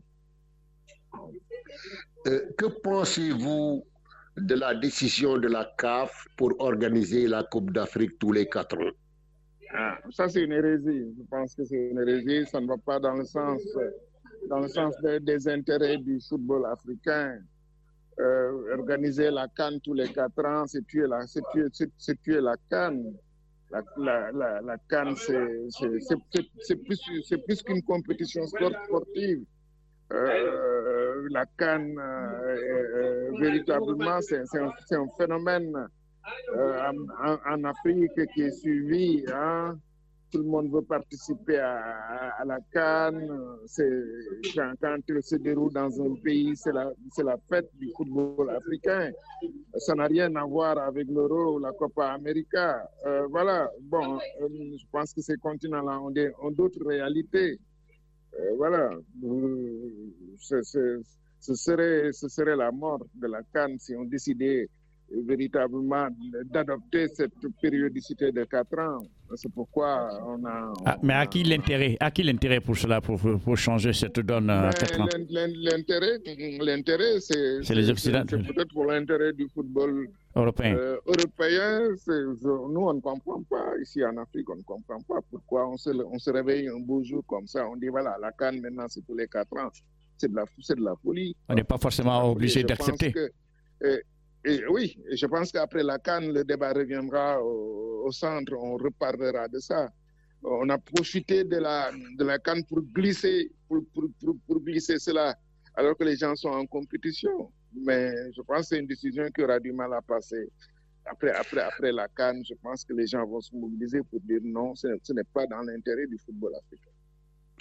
Euh, que pensez-vous de la décision de la C A F pour organiser la Coupe d'Afrique tous les quatre ans? Ah, ça, c'est une hérésie. Je pense que c'est une hérésie. Ça ne va pas dans le sens, dans le sens de, des intérêts du football africain. Euh, organiser la CAN tous les quatre ans, c'est tuer la, c'est tuer, c'est tuer la CAN. La, la, la, la CAN, c'est plus, plus qu'une compétition sport, sportive. Euh, la CAN, euh, euh, véritablement, c'est un, un phénomène Euh, en, en Afrique qui est suivi, hein. Tout le monde veut participer à, à, à la CAN. Quand, quand il se déroule dans un pays, c'est la, la fête du football africain. Ça n'a rien à voir avec l'Euro ou la Copa América. Euh, voilà, bon, euh, je pense que ces continents-là ont, ont d'autres réalités. Euh, voilà, euh, ce, ce, ce, serait, ce serait la mort de la CAN si on décidait véritablement d'adopter cette périodicité de quatre ans. C'est pourquoi on a... On ah, mais à qui a... l'intérêt À qui l'intérêt pour cela, pour, pour changer cette donne à quatre ans? L'intérêt, l'intérêt, c'est les Occidentaux. C'est peut-être pour l'intérêt du football européen. Euh, européen. Nous, on ne comprend pas. Ici en Afrique, on ne comprend pas pourquoi on se, on se réveille un beau jour comme ça. On dit, voilà, la CAN, maintenant, c'est tous les quatre ans. C'est de, de la folie. On n'est pas forcément obligé d'accepter. Euh, Et oui, je pense qu'après la CAN, le débat reviendra au, au centre, on reparlera de ça. On a profité de la, de la CAN pour glisser, pour, pour, pour, pour glisser cela, alors que les gens sont en compétition. Mais je pense que c'est une décision qui aura du mal à passer. Après, après, après la CAN, je pense que les gens vont se mobiliser pour dire non, ce, ce n'est pas dans l'intérêt du football africain.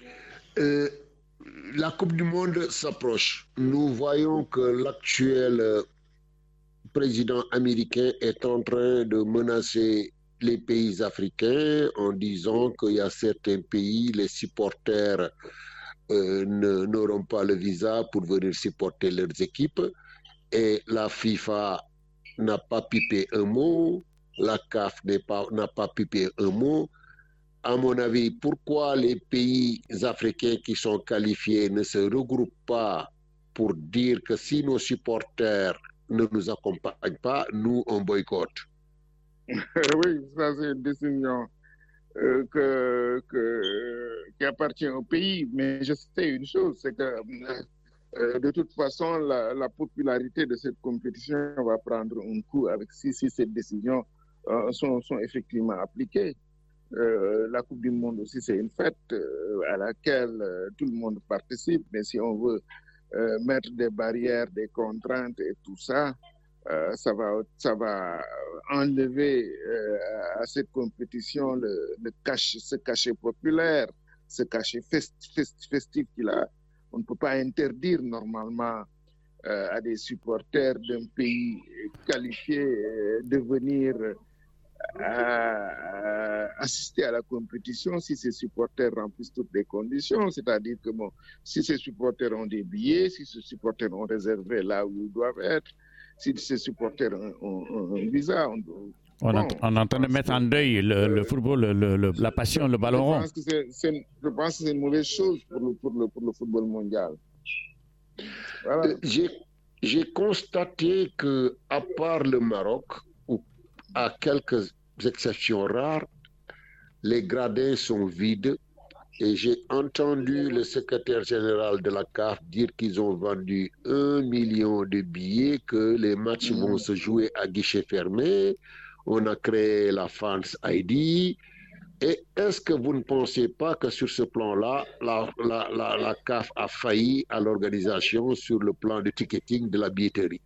Euh, la Coupe du Monde s'approche. Nous voyons que l'actuel président américain est en train de menacer les pays africains en disant qu'il y a certains pays, les supporters euh, n'auront pas le visa pour venir supporter leurs équipes. Et la FIFA n'a pas pipé un mot, la C A F n'a pas, n'a pas pipé un mot. À mon avis, pourquoi les pays africains qui sont qualifiés ne se regroupent pas pour dire que si nos supporters ne nous accompagnent pas, nous, on boycotte? Oui, ça c'est une décision euh, que, que, qui appartient au pays. Mais je sais une chose, c'est que euh, de toute façon, la, la popularité de cette compétition va prendre un coup avec si, si ces décisions euh, sont, sont effectivement appliquées. Euh, la Coupe du Monde aussi, c'est une fête euh, à laquelle euh, tout le monde participe, mais si on veut euh, mettre des barrières, des contraintes et tout ça, euh, ça va, ça va enlever euh, à cette compétition le, le cachet, ce cachet populaire, ce cachet fest, fest, festif qu'il a. On ne peut pas interdire normalement euh, à des supporters d'un pays qualifié euh, de venir à assister à la compétition si ces supporters remplissent toutes les conditions, c'est-à-dire que bon, si ces supporters ont des billets, si ces supporters ont réservé là où ils doivent être, si ces supporters ont, ont, ont un visa. On, bon, on, est, on est en train de mettre en deuil le, le football, le, le, la passion, le ballon rond. Je pense que c'est une mauvaise chose pour le, pour le, pour le football mondial. Voilà. Euh, j'ai constaté que, à part le Maroc, ou à quelques exceptions rares, les gradins sont vides. Et j'ai entendu le secrétaire général de la C A F dire qu'ils ont vendu un million de billets, que les matchs mmh. vont se jouer à guichet fermé. On a créé la Fans I D. Et est-ce que vous ne pensez pas que sur ce plan-là, la, la, la, la C A F a failli à l'organisation sur le plan de ticketing de la billetterie?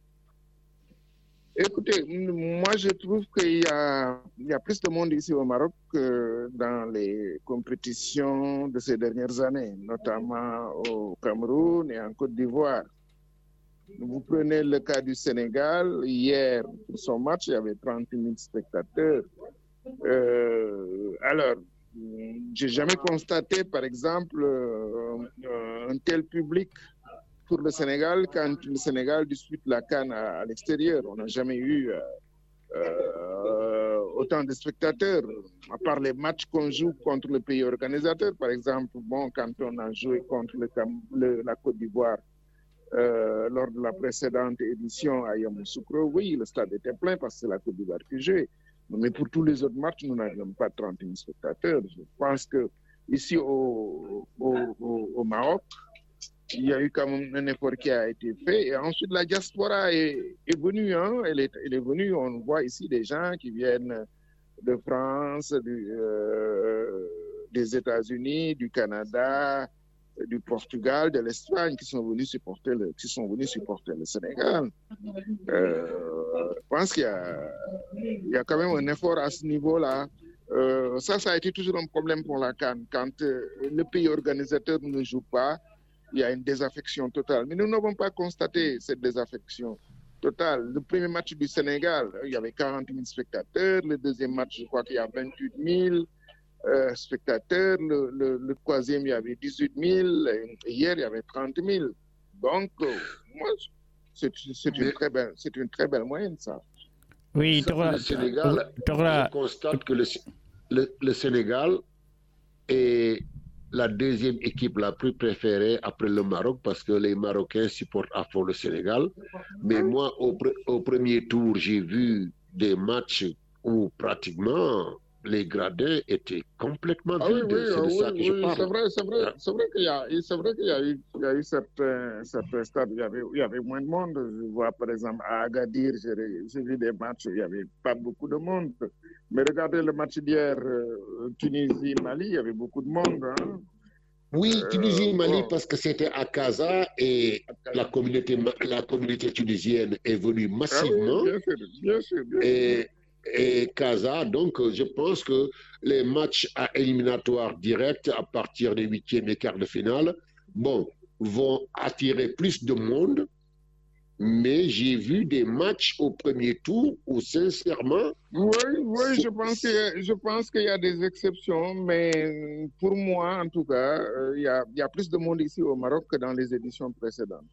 Écoutez, moi je trouve qu'il y a, il y a plus de monde ici au Maroc que dans les compétitions de ces dernières années, notamment au Cameroun et en Côte d'Ivoire. Vous prenez le cas du Sénégal, hier, pour son match, il y avait trente mille spectateurs. Euh, alors, j'ai jamais constaté, par exemple, euh, un tel public pour le Sénégal quand le Sénégal dispute la CAN à, à l'extérieur. On n'a jamais eu euh, euh, autant de spectateurs, à part les matchs qu'on joue contre le pays organisateur. Par exemple, bon, quand on a joué contre le, le, la Côte d'Ivoire euh, lors de la précédente édition à Yamoussoukro, oui, le stade était plein parce que c'est la Côte d'Ivoire qui jouait. Mais pour tous les autres matchs, nous n'avions pas trente mille spectateurs. Je pense que ici au, au, au, au Maroc, il y a eu quand même un effort qui a été fait. Et ensuite, la diaspora est, est venue. Hein, elle, est, elle est venue. On voit ici des gens qui viennent de France, du, euh, des États-Unis, du Canada, du Portugal, de l'Espagne, qui sont venus supporter le, qui sont venus supporter le Sénégal. Euh, je pense qu'il y a, il y a quand même un effort à ce niveau-là. Euh, ça, ça a été toujours un problème pour la CAN. Quand euh, le pays organisateur ne joue pas, il y a une désaffection totale. Mais nous n'avons pas constaté cette désaffection totale. Le premier match du Sénégal, il y avait quarante mille spectateurs. Le deuxième match, je crois qu'il y a vingt-huit mille euh, spectateurs. Le, le, le troisième, il y avait dix-huit mille. Et hier, il y avait trente mille. Donc, euh, moi, c'est une, très belle, une très belle moyenne, ça. Oui, ça, le Sénégal, je constate que le, le, le Sénégal est la deuxième équipe la plus préférée après le Maroc parce que les Marocains supportent à fond le Sénégal. Mais moi, au, au premier tour, j'ai vu des matchs où pratiquement les gradins étaient complètement ah vides. Oui, oui, c'est de oui, ça que oui, je parle. C'est vrai, c'est vrai, c'est vrai qu'il y a, c'est vrai qu'il y a eu, il y a eu certains, certains stades où il y avait, il y avait moins de monde. Je vois par exemple à Agadir, j'ai vu des matchs où il n'y avait pas beaucoup de monde. Mais regardez le match d'hier, euh, Tunisie-Mali, il y avait beaucoup de monde. Hein. Oui, Tunisie-Mali, bon. Parce que c'était à Casa et la communauté, la communauté tunisienne est venue massivement. Ah oui, bien sûr, bien sûr, bien sûr. Et et Casa. Donc, je pense que les matchs à éliminatoire direct à partir des huitièmes et quarts de finale, bon, vont attirer plus de monde. Mais j'ai vu des matchs au premier tour où, sincèrement... Oui, oui, je pense, que, je pense qu'il y a des exceptions, mais pour moi, en tout cas, il y a, il y a plus de monde ici au Maroc que dans les éditions précédentes.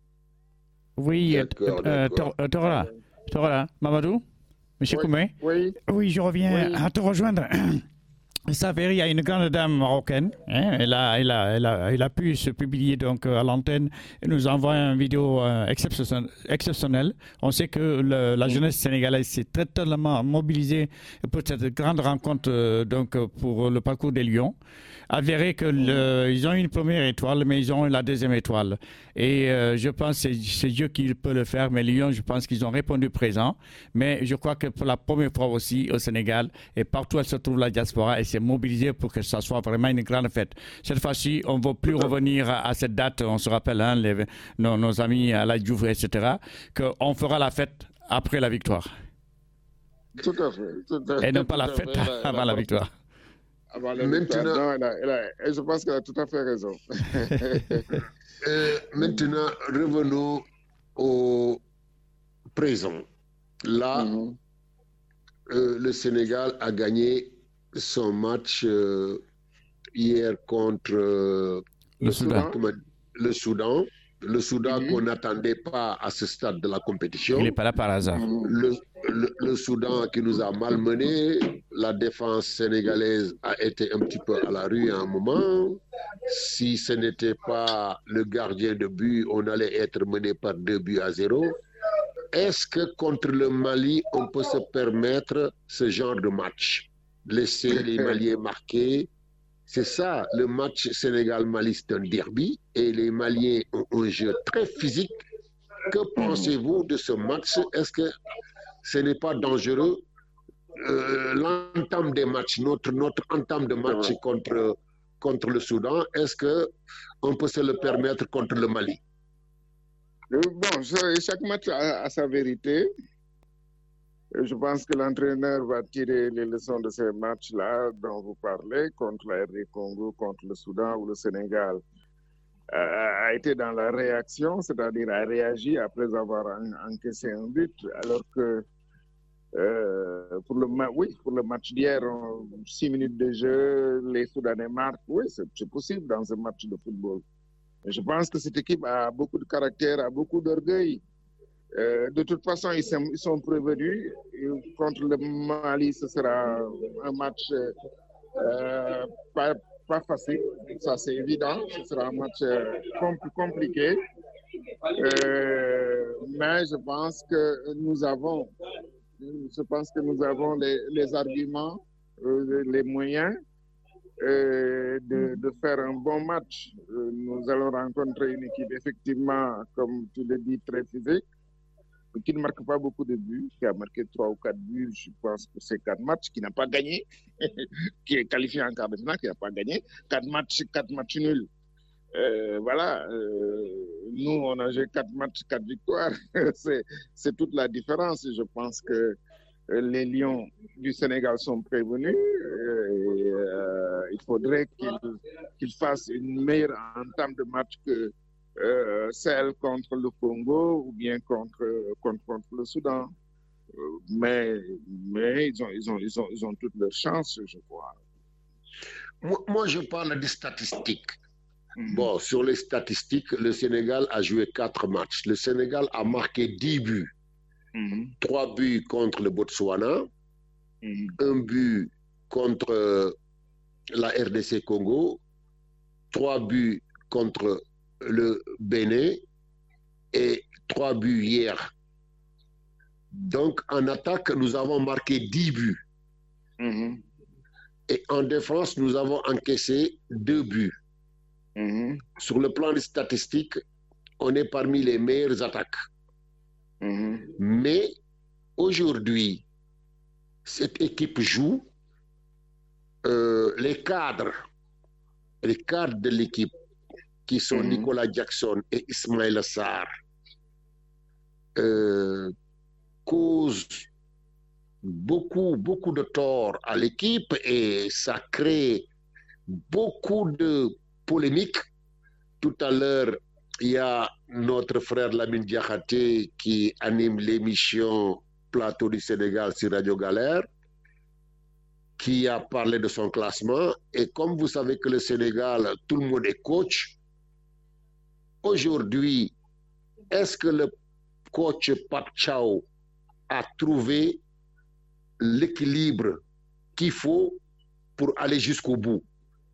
Oui, Tora, Tora, Mamadou, Monsieur oui, Koumé. Oui. Oui, je reviens oui. à te rejoindre. Il s'avère, il y a une grande dame marocaine, hein, elle, a, elle, a, elle, a, elle a pu se publier donc à l'antenne et nous envoie une vidéo euh, exceptionnelle. On sait que le, la jeunesse sénégalaise s'est très totalement mobilisée pour cette grande rencontre euh, donc, pour le parcours des Lions. Avéré qu'ils ont une première étoile, mais ils ont la deuxième étoile. Et euh, je pense que c'est Dieu qui peut le faire, mais les Lions, je pense qu'ils ont répondu présent. Mais je crois que pour la première fois aussi au Sénégal, et partout où se trouve la diaspora, elle s'est mobilisée pour que ça soit vraiment une grande fête. Cette fois-ci, on ne va plus revenir à, à cette date. On se rappelle, hein, les, nos, nos amis à la Diouf, et cetera, qu'on fera la fête après la victoire. Tout à fait. Tout à fait et non pas la fête fait, avant la, la victoire. Avant la maintenant, non, elle a, elle a, je pense qu'elle a tout à fait raison. euh, maintenant, revenons au présent. Là, mm-hmm. euh, le Sénégal a gagné son match euh, hier contre euh, le, le Soudan. Soudan. Le Soudan. Le Soudan mm-hmm. qu'on n'attendait pas à ce stade de la compétition. Il n'est pas là par hasard. Le, le, le Soudan qui nous a malmenés. La défense sénégalaise a été un petit peu à la rue à un moment. Si ce n'était pas le gardien de but, on allait être mené par deux buts à zéro. Est-ce que contre le Mali, on peut se permettre ce genre de match? Laisser les Maliens marquer? C'est ça, le match Sénégal-Mali, c'est un derby et les Maliens ont un jeu très physique. Que pensez-vous de ce match? Est-ce que ce n'est pas dangereux? euh, L'entame des matchs, notre, notre entame de match contre, contre le Soudan, est-ce qu'on peut se le permettre contre le Mali? Bon, chaque match a, a sa vérité. Je pense que l'entraîneur va tirer les leçons de ces matchs-là dont vous parlez, contre la R D Congo, contre le Soudan ou le Sénégal, euh, a été dans la réaction, c'est-à-dire a réagi après avoir en, encaissé un but, alors que euh, pour, le, oui, pour le match d'hier, six minutes de jeu, les Soudanais marquent, oui, c'est possible dans un match de football. Mais je pense que cette équipe a beaucoup de caractère, a beaucoup d'orgueil. Euh, de toute façon, ils sont, ils sont prévenus. Et contre le Mali, ce sera un match euh, pas, pas facile, ça c'est évident. Ce sera un match euh, compl compliqué. Euh, mais je pense que nous avons, je pense que nous avons les, les arguments, euh, les moyens euh, de, de faire un bon match. Euh, nous allons rencontrer une équipe effectivement, comme tu le dis, très physique, qui ne marque pas beaucoup de buts, qui a marqué trois ou quatre buts, je pense, pour ces quatre matchs, qui n'a pas gagné, qui est qualifié en quart de finale, qui n'a pas gagné, quatre matchs, quatre matchs nuls. Euh, voilà, euh, nous, on a joué quatre matchs, quatre victoires. C'est toute la différence. Je pense que les Lions du Sénégal sont prévenus. Et, euh, il faudrait qu'ils qu'ils fassent une meilleure entame de match que Euh, celle contre le Congo ou bien contre, contre, contre le Soudan. Euh, mais mais ils, ont, ils, ont, ils, ont, ils ont toutes leurs chances, je crois. Moi, moi je parle des statistiques. Mm-hmm. Bon, sur les statistiques, le Sénégal a joué quatre matchs. Le Sénégal a marqué dix buts. Mm-hmm. trois buts contre le Botswana, mm-hmm. un but contre la R D C Congo, trois buts contre le Bénin et trois buts hier. Donc, en attaque, nous avons marqué dix buts. Mm-hmm. Et en défense, nous avons encaissé deux buts. Mm-hmm. Sur le plan des statistiques, on est parmi les meilleures attaques. Mm-hmm. Mais aujourd'hui, cette équipe joue. Euh, les cadres, les cadres de l'équipe, qui sont mmh. Nicolas Jackson et Ismaïla Sarr, euh, causent beaucoup, beaucoup de tort à l'équipe et ça crée beaucoup de polémiques. Tout à l'heure, il y a notre frère Lamine Diakhaté qui anime l'émission Plateau du Sénégal sur Radio Galère, qui a parlé de son classement. Et comme vous savez que le Sénégal, tout le monde est coach, aujourd'hui, est-ce que le coach Pape Thiaw a trouvé l'équilibre qu'il faut pour aller jusqu'au bout?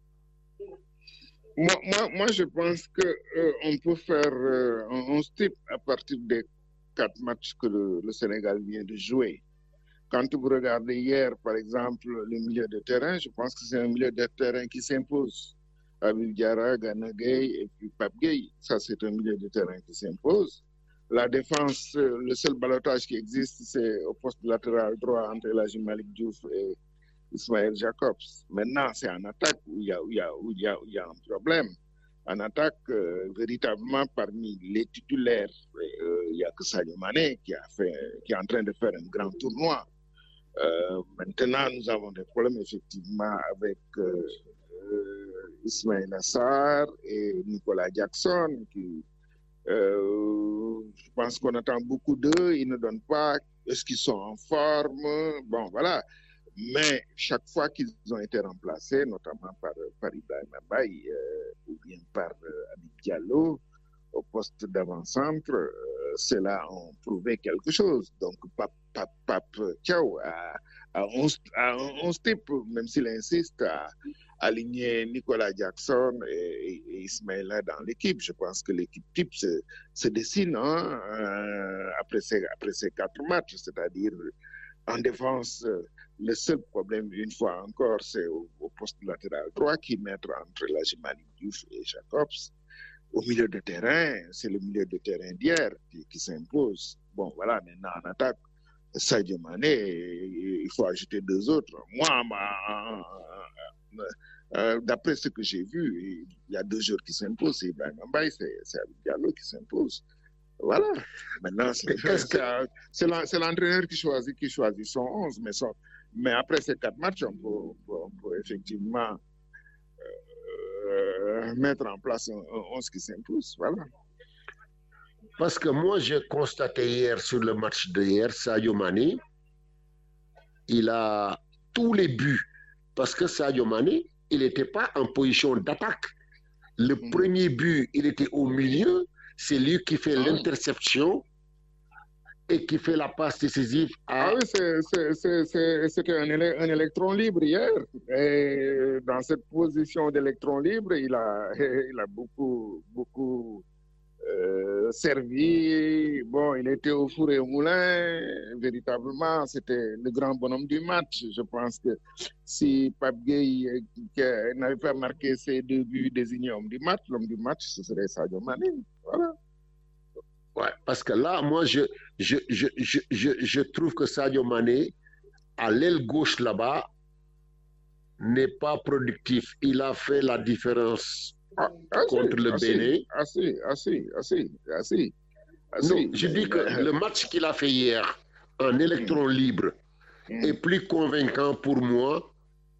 Moi, moi, moi, je pense qu'on euh, peut faire euh, un type à partir des quatre matchs que le, le Sénégal vient de jouer. Quand vous regardez hier, par exemple, le milieu de terrain, je pense que c'est un milieu de terrain qui s'impose. Habib Diarra, Gana Gueye et puis Pape Gueye. Ça, c'est un milieu de terrain qui s'impose. La défense, le seul ballottage qui existe, c'est au poste latéral droit entre El Hadji Malick Diouf et Ismaël Jacobs. Maintenant, c'est en attaque où il y a, où il y a, où il y a, où il y a un problème. En attaque, euh, véritablement, parmi les titulaires, euh, il n'y a que Sadio Mané qui, a fait, qui est en train de faire un grand tournoi. Euh, maintenant, nous avons des problèmes, effectivement, avec euh, euh, Ismaël Assar et Nicolas Jackson. Qui, euh, je pense qu'on attend beaucoup d'eux. Ils ne donnent pas. Est-ce qu'ils sont en forme? Bon, voilà. Mais chaque fois qu'ils ont été remplacés, notamment par, par Ibrahim Mbaye euh, ou bien par euh, Habib Diallo, au poste d'avant-centre, euh, ceux-là ont prouvé quelque chose. Donc, Pape, Pape, Pape Thiaw a, a, a un type, même s'il insiste à aligner Nicolas Jackson et, et Ismaïla dans l'équipe. Je pense que l'équipe type se, se dessine hein, euh, après, ces, après ces quatre matchs, c'est-à-dire en défense. Euh, Le seul problème, une fois encore, c'est au, au poste latéral droit qui mettre entre El Hadji Malick Diouf et Jacobs. Au milieu de terrain, c'est le milieu de terrain d'hier qui, qui s'impose. Bon, voilà, maintenant en attaque, Sadio Mané, il faut ajouter deux autres. Moi, euh, d'après ce que j'ai vu, il y a deux joueurs qui s'imposent. C'est Ibrahim Mbaye, c'est Habib Diallo qui s'impose. Voilà. Maintenant, c'est l'entraîneur qui choisit, qui choisit son onze, mais son, Mais après ces quatre matchs, on peut, on peut, on peut effectivement euh, mettre en place un, un onze qui s'impose. Voilà. Parce que moi, j'ai constaté hier sur le match d'hier, Sadio Mané, il a tous les buts. Parce que Sadio Mané, il n'était pas en position d'attaque. Le mmh. premier but, il était au milieu. C'est lui qui fait ah. l'interception et qui fait la passe décisive à... Ah oui, c'était un, éle un électron libre hier. Et dans cette position d'électron libre, il a, il a beaucoup, beaucoup euh, servi. Bon, il était au four et au moulin. Véritablement, c'était le grand bonhomme du match. Je pense que si Pape Gueye n'avait pas marqué ses deux buts désignés homme du match, l'homme du match, ce serait Sadio Mané. Voilà. Ouais, parce que là, moi, je, je, je, je, je, je trouve que Sadio Mané, à l'aile gauche là-bas, n'est pas productif. Il a fait la différence ah, contre ah, le ah, Bénin. Ah si, ah si, ah si, ah si. Ah, si. Non, je dis que le match qu'il a fait hier, en électron libre, mm. est plus convaincant pour moi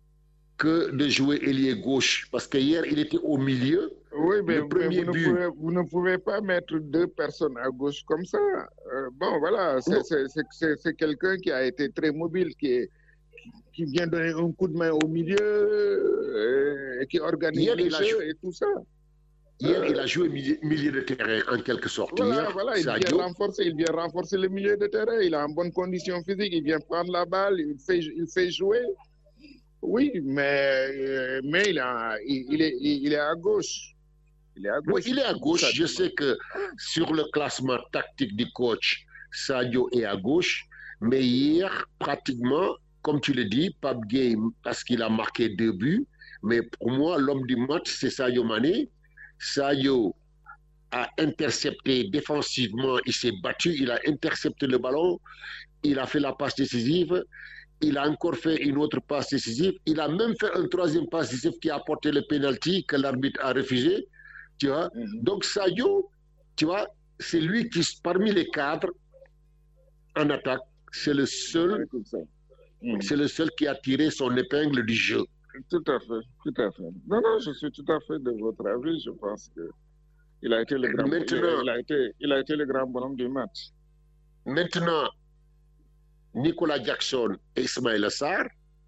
que de jouer ailier gauche. Parce que hier, il était au milieu. Oui, mais, mais vous, ne pouvez, vous ne pouvez pas mettre deux personnes à gauche comme ça. Euh, bon, voilà, c'est quelqu'un qui a été très mobile, qui, est, qui vient donner un coup de main au milieu euh, et qui organise hier, les jeux et tout ça. Hier, euh, il a joué milieu, milieu de terrain en quelque sorte. Voilà, hier, voilà il, vient renforcer, il vient renforcer le milieu de terrain. Il est en bonne condition physique, il vient prendre la balle, il fait, il fait jouer. Oui, mais, mais il, a, il, il, est, il est à gauche. Il est à gauche. Oui, il est à gauche. Je sais que sur le classement tactique du coach, Sadio est à gauche. Mais hier, pratiquement, comme tu le dis, Pape Gueye, parce qu'il a marqué deux buts. Mais pour moi, l'homme du match, c'est Sadio Mané. Sadio a intercepté défensivement. Il s'est battu. Il a intercepté le ballon. Il a fait la passe décisive. Il a encore fait une autre passe décisive. Il a même fait un troisième passe décisive qui a apporté le penalty que l'arbitre a refusé. Tu vois? Mm-hmm. Donc Sadio, tu vois, c'est lui qui, parmi les cadres en attaque, c'est le seul mmh. c'est le seul qui a tiré son épingle du jeu. Tout à fait, tout à fait. Non, non, je suis tout à fait de votre avis. Je pense que il a été le grand, Maintenant, il a été, il a été le grand bonhomme du match. Maintenant, Nicolas Jackson et Ismaïla Sarr,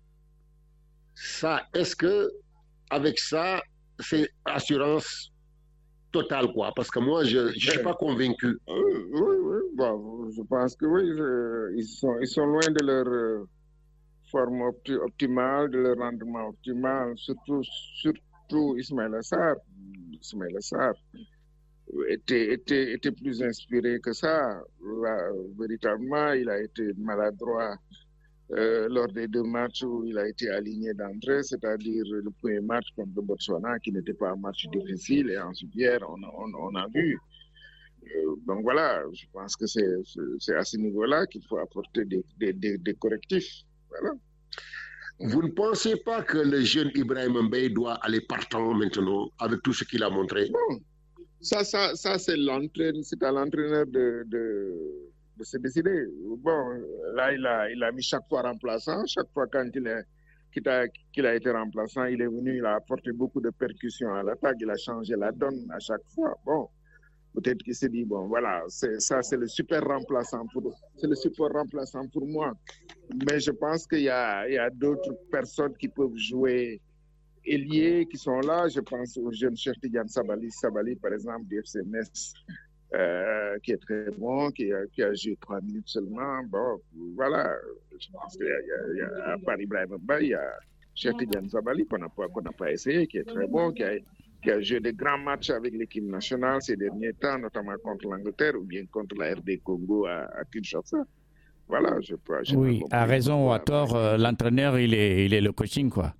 ça, est-ce que avec ça, c'est assurance totale, quoi? Parce que moi, je ne suis pas convaincu. Oui, oui, oui. Bon, je pense que oui, je, ils, sont, ils sont loin de leur euh, forme opti optimale, de leur rendement optimal, surtout, surtout Ismaïla Sarr. Ismaïla Sarr était, était, était plus inspiré que ça. Là, véritablement, il a été maladroit euh, lors des deux matchs où il a été aligné d'entrée, c'est-à-dire le premier match contre le Botswana, qui n'était pas un match difficile, et ensuite hier, on, on, on a vu. Euh, donc voilà, je pense que c'est à ce niveau-là qu'il faut apporter des, des, des, des correctifs. Voilà. Vous ne pensez pas que le jeune Ibrahim Mbaye doit aller partant maintenant avec tout ce qu'il a montré? Bon, ça, ça, ça c'est à l'entraîneur de, de, de se décider. Bon, là, il a, il a mis chaque fois remplaçant. Chaque fois quand il est, qu'il a, qu'il a été remplaçant, il est venu, il a apporté beaucoup de percussions à l'attaque, il a changé la donne à chaque fois. Bon, peut-être qu'il s'est dit, bon, voilà, ça, c'est le super remplaçant pour, c'est le super remplaçant pour moi. Mais je pense qu'il y a, il y a d'autres personnes qui peuvent jouer ailier, qui sont là. Je pense au jeune Cheikh Tidiane Sabali, Sabali, par exemple, du F C Metz, euh, qui est très bon, qui a, qui a joué trois minutes seulement. Bon, voilà, je pense qu'il y, y a, à part Ibrahim Mbaye, il y a Cheikh Tidiane Sabali qu'on n'a pas, qu'on n'a pas essayé, qui est très bon, qui a, qui a joué des grands matchs avec l'équipe nationale ces derniers temps, notamment contre l'Angleterre ou bien contre la R D Congo à, à Kinshasa. Voilà, je peux. Oui, à raison ou à tort, euh, l'entraîneur, il est, il est le coaching, quoi.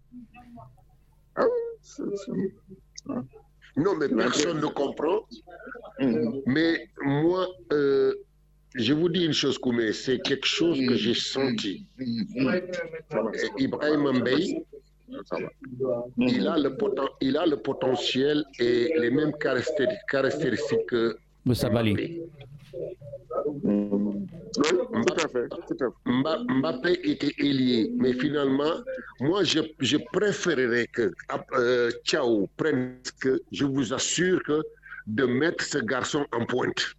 Ah oui, c'est ça. Ah. Non, mais personne ne comprend. Mmh. Mais moi, euh, je vous dis une chose, Koumé, c'est quelque chose que j'ai senti. Mmh. Ibrahim Mbaye, il a, le poten, il a le potentiel et les mêmes caractéristiques que Moussabali. Mmh. Oui, tout à fait, tout à fait. Mbappé était ailier, mais finalement, moi, je, je préférerais que euh, Thiaw prenne, que je vous assure que de mettre ce garçon en pointe.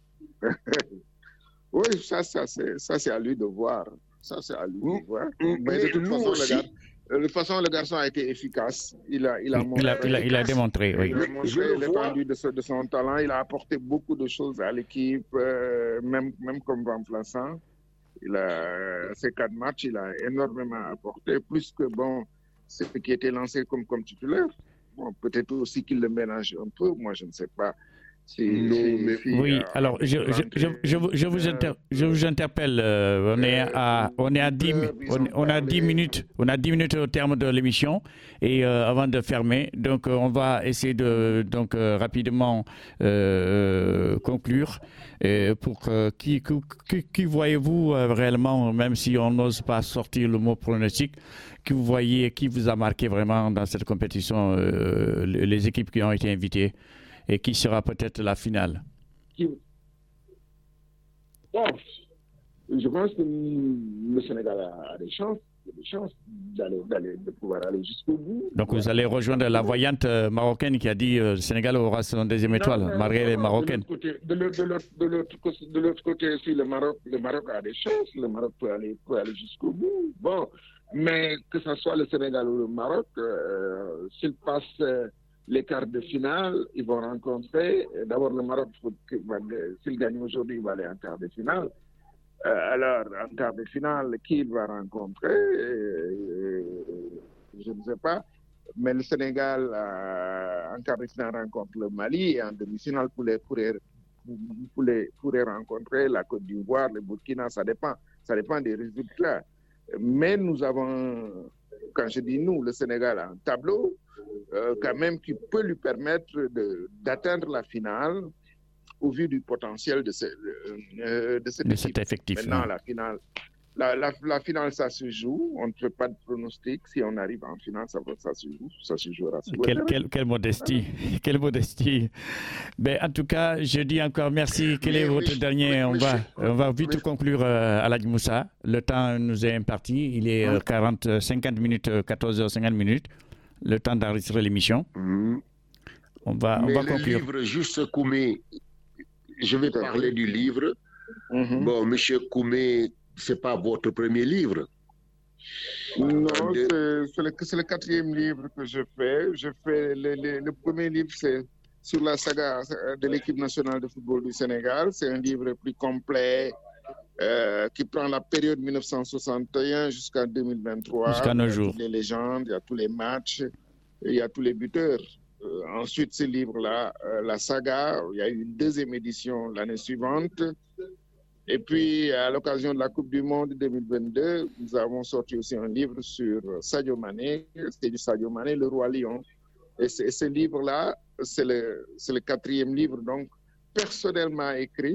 Oui, ça, ça c'est à lui de voir. Ça, c'est à lui de voir. Mais, mais de toute façon, aussi, le gars, de toute façon, le garçon a été efficace. Il a, il a, il a, il a, il a démontré, oui. Il a montré l'étendue de, de son talent. Il a apporté beaucoup de choses à l'équipe, euh, même, même comme remplaçant. Il a, ces quatre matchs, il a énormément apporté, plus que bon, ce qui était lancé comme, comme titulaire. Bon, peut-être aussi qu'il le ménage un peu, moi je ne sais pas. Non, mais... Oui, euh, alors je, je, je, je, je, vous, inter, je vous interpelle. Euh, on, est à, on, est à dix, on, on a dix minutes, on a dix minutes au terme de l'émission et euh, avant de fermer, donc euh, on va essayer de donc euh, rapidement euh, conclure. Et pour que, qui, qui, qui voyez-vous euh, réellement, même si on n'ose pas sortir le mot pronostic, qui vous voyez, qui vous a marqué vraiment dans cette compétition, euh, les équipes qui ont été invitées? Et qui sera peut-être la finale? Bon, je pense que le Sénégal a des chances, des chances d'aller, de pouvoir aller jusqu'au bout. Donc vous allez rejoindre la voyante marocaine qui a dit que euh, le Sénégal aura son deuxième étoile, non, malgré les Marocaines. De l'autre côté, de l'autre côté aussi, le Maroc, le Maroc a des chances, le Maroc peut aller, peut aller jusqu'au bout. Bon, mais que ce soit le Sénégal ou le Maroc, euh, s'ils passent... Euh, les quarts de finale, ils vont rencontrer, d'abord le Maroc, s'il gagne aujourd'hui, il va aller en quart de finale. Euh, alors, en quart de finale, qui il va rencontrer, euh, je ne sais pas. Mais le Sénégal, euh, en quart de finale, rencontre le Mali, et en demi-finale, pourrait, pourrait, pourrait, pourrait rencontrer la Côte d'Ivoire, le Burkina, ça dépend, ça dépend des résultats. Mais nous avons, quand je dis nous, le Sénégal a un tableau, Euh, quand même qui peut lui permettre d'atteindre la finale au vu du potentiel de, ce, euh, de cet, de cet effectif. Maintenant, hein. la finale, la, la, la finale, ça se joue. On ne fait pas de pronostic. Si on arrive en finale, ça, ça se joue. Ça se jouera. Quelle, quelle, quelle modestie. Quelle modestie. Ben, en tout cas, je dis encore merci. Quel est votre dernier? On va, on va vite conclure, euh, Aladji Moussa. Le temps nous est imparti. Il est euh, quarante, cinquante minutes, quatorze heures cinquante minutes. Le temps d'enregistrer l'émission. Mmh. On va, Mais on va le conclure. livre, juste Koumé, je vais parler du livre. Mmh. Bon, Monsieur Koumé, ce n'est pas votre premier livre. Non, de... c'est le, le quatrième livre que je fais. Je fais le, le, le premier livre, c'est sur la saga de l'équipe nationale de football du Sénégal. C'est un livre plus complet euh, qui prend la période mille neuf cent soixante et un jusqu'à deux mille vingt-trois. Jusqu'à nos jours. Il y a toutes les légendes, il y a tous les matchs, il y a tous les buteurs. Euh, ensuite, ce livre-là, euh, la saga, il y a eu une deuxième édition l'année suivante. Et puis, à l'occasion de la Coupe du Monde deux mille vingt-deux, nous avons sorti aussi un livre sur Sadio Mané. C'était du Sadio Mané, le roi lion. Et ce livre-là, c'est le, c'est le quatrième livre, donc personnellement écrit.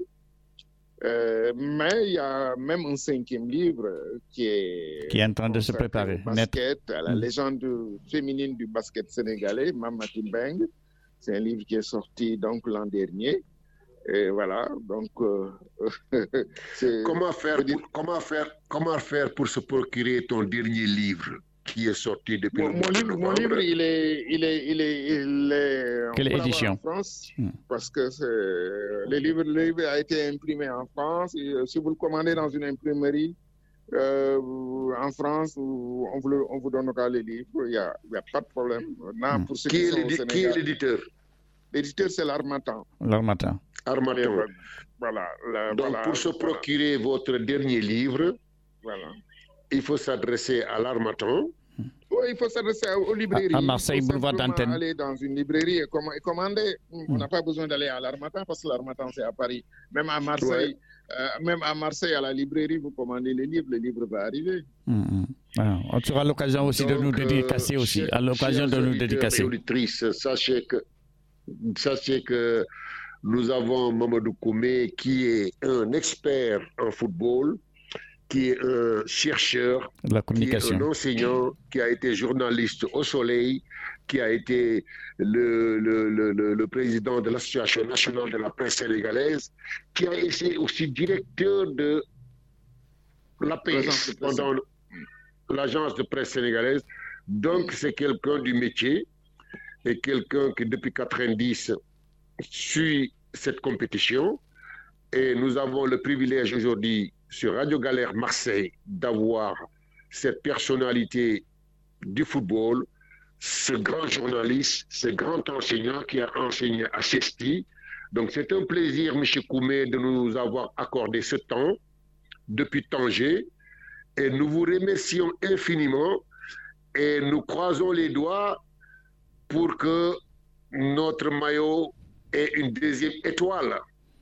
Euh, mais il y a même un cinquième livre qui est, qui est en train de se préparer. Au basket, à la légende féminine du basket sénégalais, Mamati Beng. C'est un livre qui est sorti donc l'an dernier. Et voilà, donc... Euh, comment, faire pour, comment, faire, comment faire pour se procurer ton dernier livre qui est sorti depuis mon, le mon livre, mon livre, il est... Il est, il est, il est Quelle édition? En France, hmm. parce que le livre, le livre a été imprimé en France. Et, si vous le commandez dans une imprimerie euh, en France, on vous, on vous donnera le livre. Il n'y a, a pas de problème. Non, hmm. pour ceux qui, qui, est sont au Sénégal, qui est l'éditeur? L'éditeur, c'est l'Harmattan. L'Harmattan. Harmattan. Voilà, la, Donc, voilà, pour se voilà. procurer votre dernier livre, voilà. il faut s'adresser à l'Harmattan. Oui, il faut s'adresser aux librairies. À Marseille, boulevard d'Antenne. Aller dans une librairie et, comm et commander. On n'a mm. pas besoin d'aller à l'Harmattan parce que l'Harmattan, c'est à Paris. Même à Marseille, ouais. euh, même à Marseille, à la librairie, vous commandez les livres, le livre va arriver. Mm. Ah, on aura l'occasion aussi Donc, de nous dédicacer euh, aussi. À l'occasion de nous dédicacer. Sachez que Sachez que nous avons Mamadou Koumé qui est un expert en football, qui est un chercheur, la communication. Qui est un enseignant, qui a été journaliste au Soleil, qui a été le, le, le, le, le président de l'Association nationale de la presse sénégalaise, qui a été aussi directeur de l'A P S pendant l'agence de presse sénégalaise. Donc, c'est quelqu'un du métier. Et quelqu'un qui, depuis quatre-vingt-dix, suit cette compétition. Et nous avons le privilège aujourd'hui, sur Radio Galère Marseille, d'avoir cette personnalité du football, ce grand journaliste, ce grand enseignant qui a enseigné à Cesti. Donc, c'est un plaisir, M. Koumé, de nous avoir accordé ce temps depuis Tanger. Et nous vous remercions infiniment et nous croisons les doigts pour que notre maillot ait une deuxième étoile.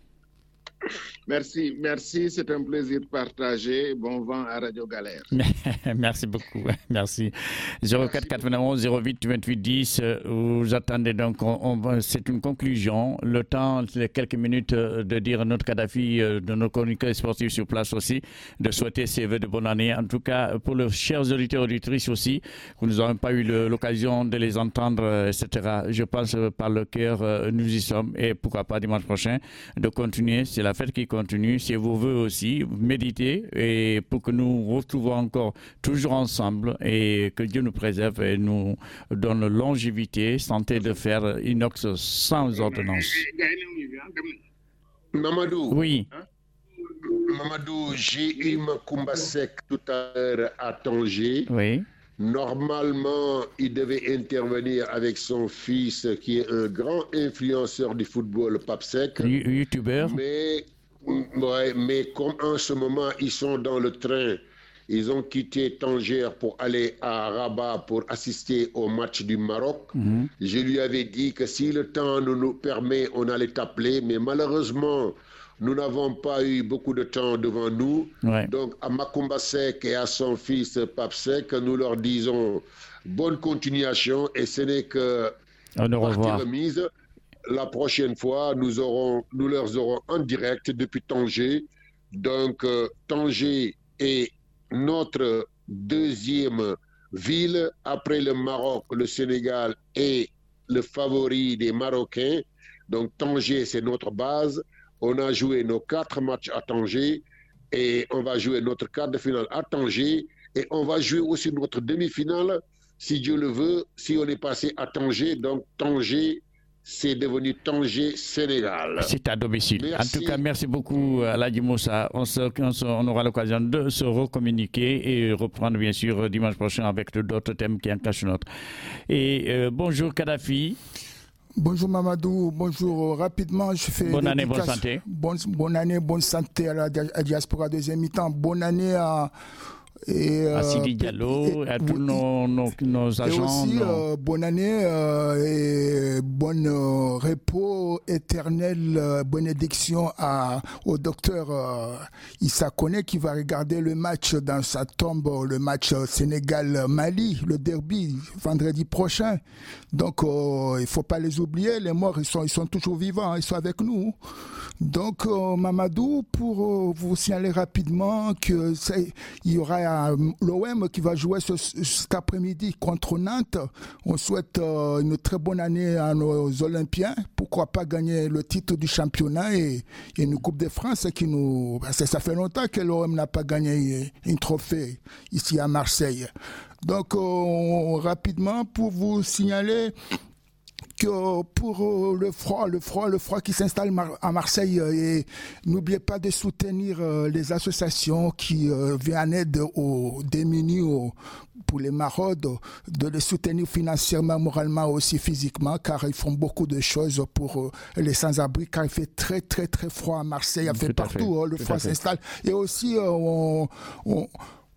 Merci, merci, c'est un plaisir partagé. Bon vent à Radio Galère. Merci beaucoup, merci. zéro quatre quatre-vingt-onze zéro huit vingt-huit dix, vous attendez donc, on, on, c'est une conclusion. Le temps, les quelques minutes de dire à notre Kadhafi, de nos chroniqueurs sportifs sur place aussi, de souhaiter ses vœux de bonne année. En tout cas, pour les chers auditeurs et auditrices aussi, que nous n'avons pas eu l'occasion de les entendre, et cetera. Je pense par le cœur, nous y sommes, et pourquoi pas dimanche prochain, de continuer. C'est la fête qui continue, c'est vos voeux aussi, méditez et pour que nous retrouvons encore toujours ensemble et que Dieu nous préserve et nous donne longévité, santé de faire inox sans ordonnance. Mamadou. Oui. Mamadou, j'ai eu ma Koumbasek tout à l'heure à Tanger. Oui. Normalement, il devait intervenir avec son fils qui est un grand influenceur du football, Papsek. Youtubeur. Mais, ouais, mais comme en ce moment, ils sont dans le train, ils ont quitté Tanger pour aller à Rabat pour assister au match du Maroc. Mm-hmm. Je lui avais dit que si le temps nous, nous permet, on allait t'appeler, mais malheureusement, nous n'avons pas eu beaucoup de temps devant nous. Ouais. Donc, à Makumba Sek et à son fils Pape Sek, nous leur disons bonne continuation et ce n'est que partie remise. La prochaine fois, nous, aurons, nous leur aurons en direct depuis Tanger. Donc, euh, Tanger est notre deuxième ville. Après le Maroc, le Sénégal est le favori des Marocains. Donc Tanger, c'est notre base. On a joué nos quatre matchs à Tanger et on va jouer notre quart de finale à Tanger et on va jouer aussi notre demi-finale, si Dieu le veut, si on est passé à Tanger. Donc Tanger, c'est devenu Tanger Sénégal. C'est à domicile. Merci. En tout cas, merci beaucoup Aladji Moussa. On, se, on, se, on aura l'occasion de se recommuniquer et reprendre bien sûr dimanche prochain avec d'autres thèmes qui en cachent notre. Et euh, bonjour Kadhafi. Bonjour Mamadou, bonjour. Rapidement, je fais... Bonne année, bonne santé. Bonne, bonne année, bonne santé à la à Diaspora deuxième mi-temps. Bonne année à... Et, à Sidi Diallo, et, à tous nos, nos, nos agents. Et aussi, nos... euh, bonne année euh, et bon euh, repos éternel, euh, bénédiction à, au docteur euh, Issa Kone qui va regarder le match dans sa tombe, le match Sénégal-Mali, le derby, vendredi prochain. Donc, euh, il ne faut pas les oublier, les morts, ils sont, ils sont toujours vivants, ils sont avec nous. Donc, euh, Mamadou, pour euh, vous signaler rapidement qu'il y aura l'O M qui va jouer ce, cet après-midi contre Nantes. On souhaite euh, une très bonne année à nos Olympiens. Pourquoi pas gagner le titre du championnat et, et une Coupe de France qui nous... Parce que ça fait longtemps que l'O M n'a pas gagné un trophée ici à Marseille. Donc, euh, rapidement, pour vous signaler que pour le froid, le froid, le froid qui s'installe à Marseille, et n'oubliez pas de soutenir les associations qui viennent en aide aux démunis, aux, pour les maraudes, de les soutenir financièrement, moralement, aussi physiquement, car ils font beaucoup de choses pour les sans-abri, car il fait très très très froid à Marseille, il fait partout, fait. le Tout froid s'installe. Et aussi, on, on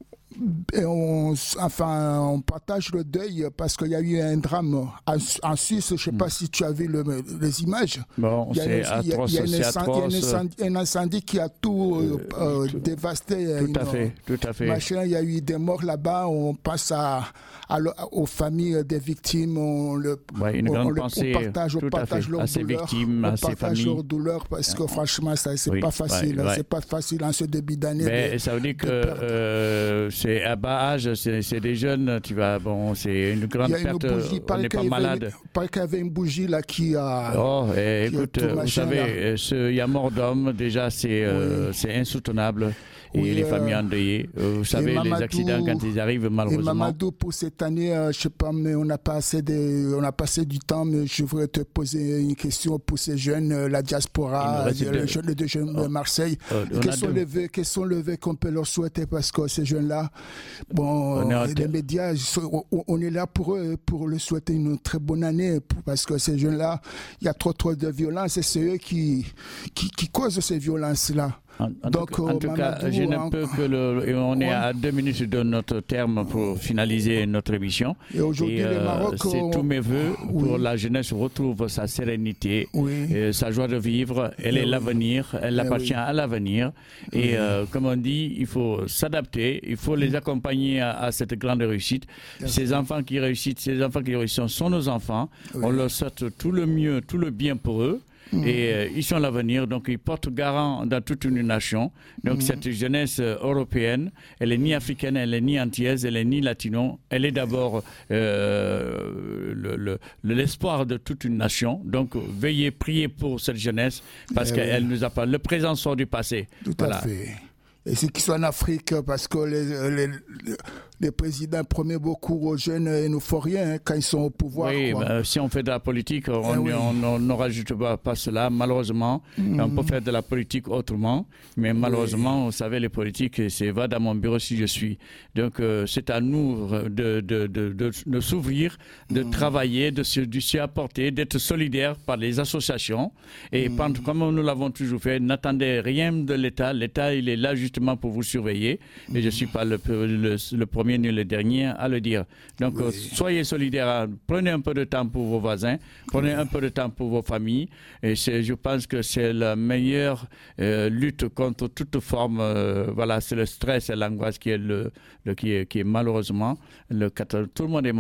Et on, enfin, on partage le deuil parce qu'il y a eu un drame en, en Suisse. Je ne sais pas si tu as vu le, les images. Bon, c'est atroce, c'est atroce. Il y a un incendie qui a tout, euh, euh, tout dévasté. Tout une, à fait, tout à fait. Machin, il y a eu des morts là-bas. On passe à, à, aux familles des victimes. On, le, ouais, une on, grande on, pensée, on partage, on partage leur à ces douleur. victimes, on à ces partage familles. leur douleur parce que franchement, ça, c'est oui, pas facile. Ouais, ouais. C'est pas facile en ce début d'année. Mais de, ça veut dire que euh, c'est à bas âge. C'est des jeunes, tu vas, bon, c'est une grande perte, bougie, on n'est pas malade. Il paraît qu'il y avait une bougie là qui a... Oh, et écoute, vous savez, il y a mort d'homme, déjà c'est euh, oui. insoutenable. Et oui, les familles endeuillées. Vous savez, Mamadou, les accidents, quand ils arrivent, malheureusement. Et Mamadou, pour cette année, euh, je ne sais pas, mais on n'a pas assez de, on a passé du temps, mais je voudrais te poser une question pour ces jeunes, euh, la diaspora, les, les jeunes, les deux jeunes oh. de Marseille. Oh, quels, sont les vœux, quels sont les vœux qu'on peut leur souhaiter? Parce que ces jeunes-là, bon, les médias, on, on est là pour eux, pour leur souhaiter une très bonne année, parce que ces jeunes-là, il y a trop, trop de violence et c'est eux qui, qui, qui causent ces violences-là. En, en, Donc, tout, en tout Mamadou, cas, je ne en... peux que le. On ouais. est à deux minutes de notre terme pour finaliser notre émission. Et aujourd'hui, euh, le Maroc. C'est on... tous mes voeux oui. pour la jeunesse retrouve sa sérénité, oui. et sa joie de vivre. Elle et est oui. l'avenir, elle et appartient oui. à l'avenir. Et oui. euh, comme on dit, il faut s'adapter, il faut les accompagner à, à cette grande réussite. Bien ces sûr. enfants qui réussissent, ces enfants qui réussissent sont nos enfants. Oui. On leur souhaite tout le mieux, tout le bien pour eux. Mmh. Et euh, ils sont l'avenir, donc ils portent garant dans toute une nation. Donc mmh. cette jeunesse euh, européenne, elle est ni africaine, elle est ni antillaise, elle est ni latino. Elle est d'abord euh, le, le, l'espoir de toute une nation. Donc veillez, priez pour cette jeunesse parce eh qu'elle oui. nous appartient. Le présent sort du passé. Tout voilà. à fait. Et ceux qui sont en Afrique, parce que les, les, les présidents promettent beaucoup aux jeunes et ils ne font rien hein, quand ils sont au pouvoir. Oui, ben, si on fait de la politique, on eh oui. ne rajoute pas, pas cela, malheureusement. Mmh. On peut faire de la politique autrement, mais malheureusement, oui. vous savez, les politiques, c'est va dans mon bureau si je suis. Donc, euh, c'est à nous de, de, de, de, de s'ouvrir, de mmh. travailler, de se, de s'y apporter, d'être solidaires par les associations. Et mmh. pendant, comme nous l'avons toujours fait, n'attendez rien de l'État. L'État, il est là justement pour vous surveiller. Et je ne suis pas le, le, le premier ni le dernier à le dire. Donc, oui. euh, soyez solidaires. Prenez un peu de temps pour vos voisins. Prenez un peu de temps pour vos familles. Et je pense que c'est la meilleure euh, lutte contre toute forme. Euh, voilà, c'est le stress et l'angoisse qui est, le, le, qui est, qui est malheureusement le tout le monde est malade.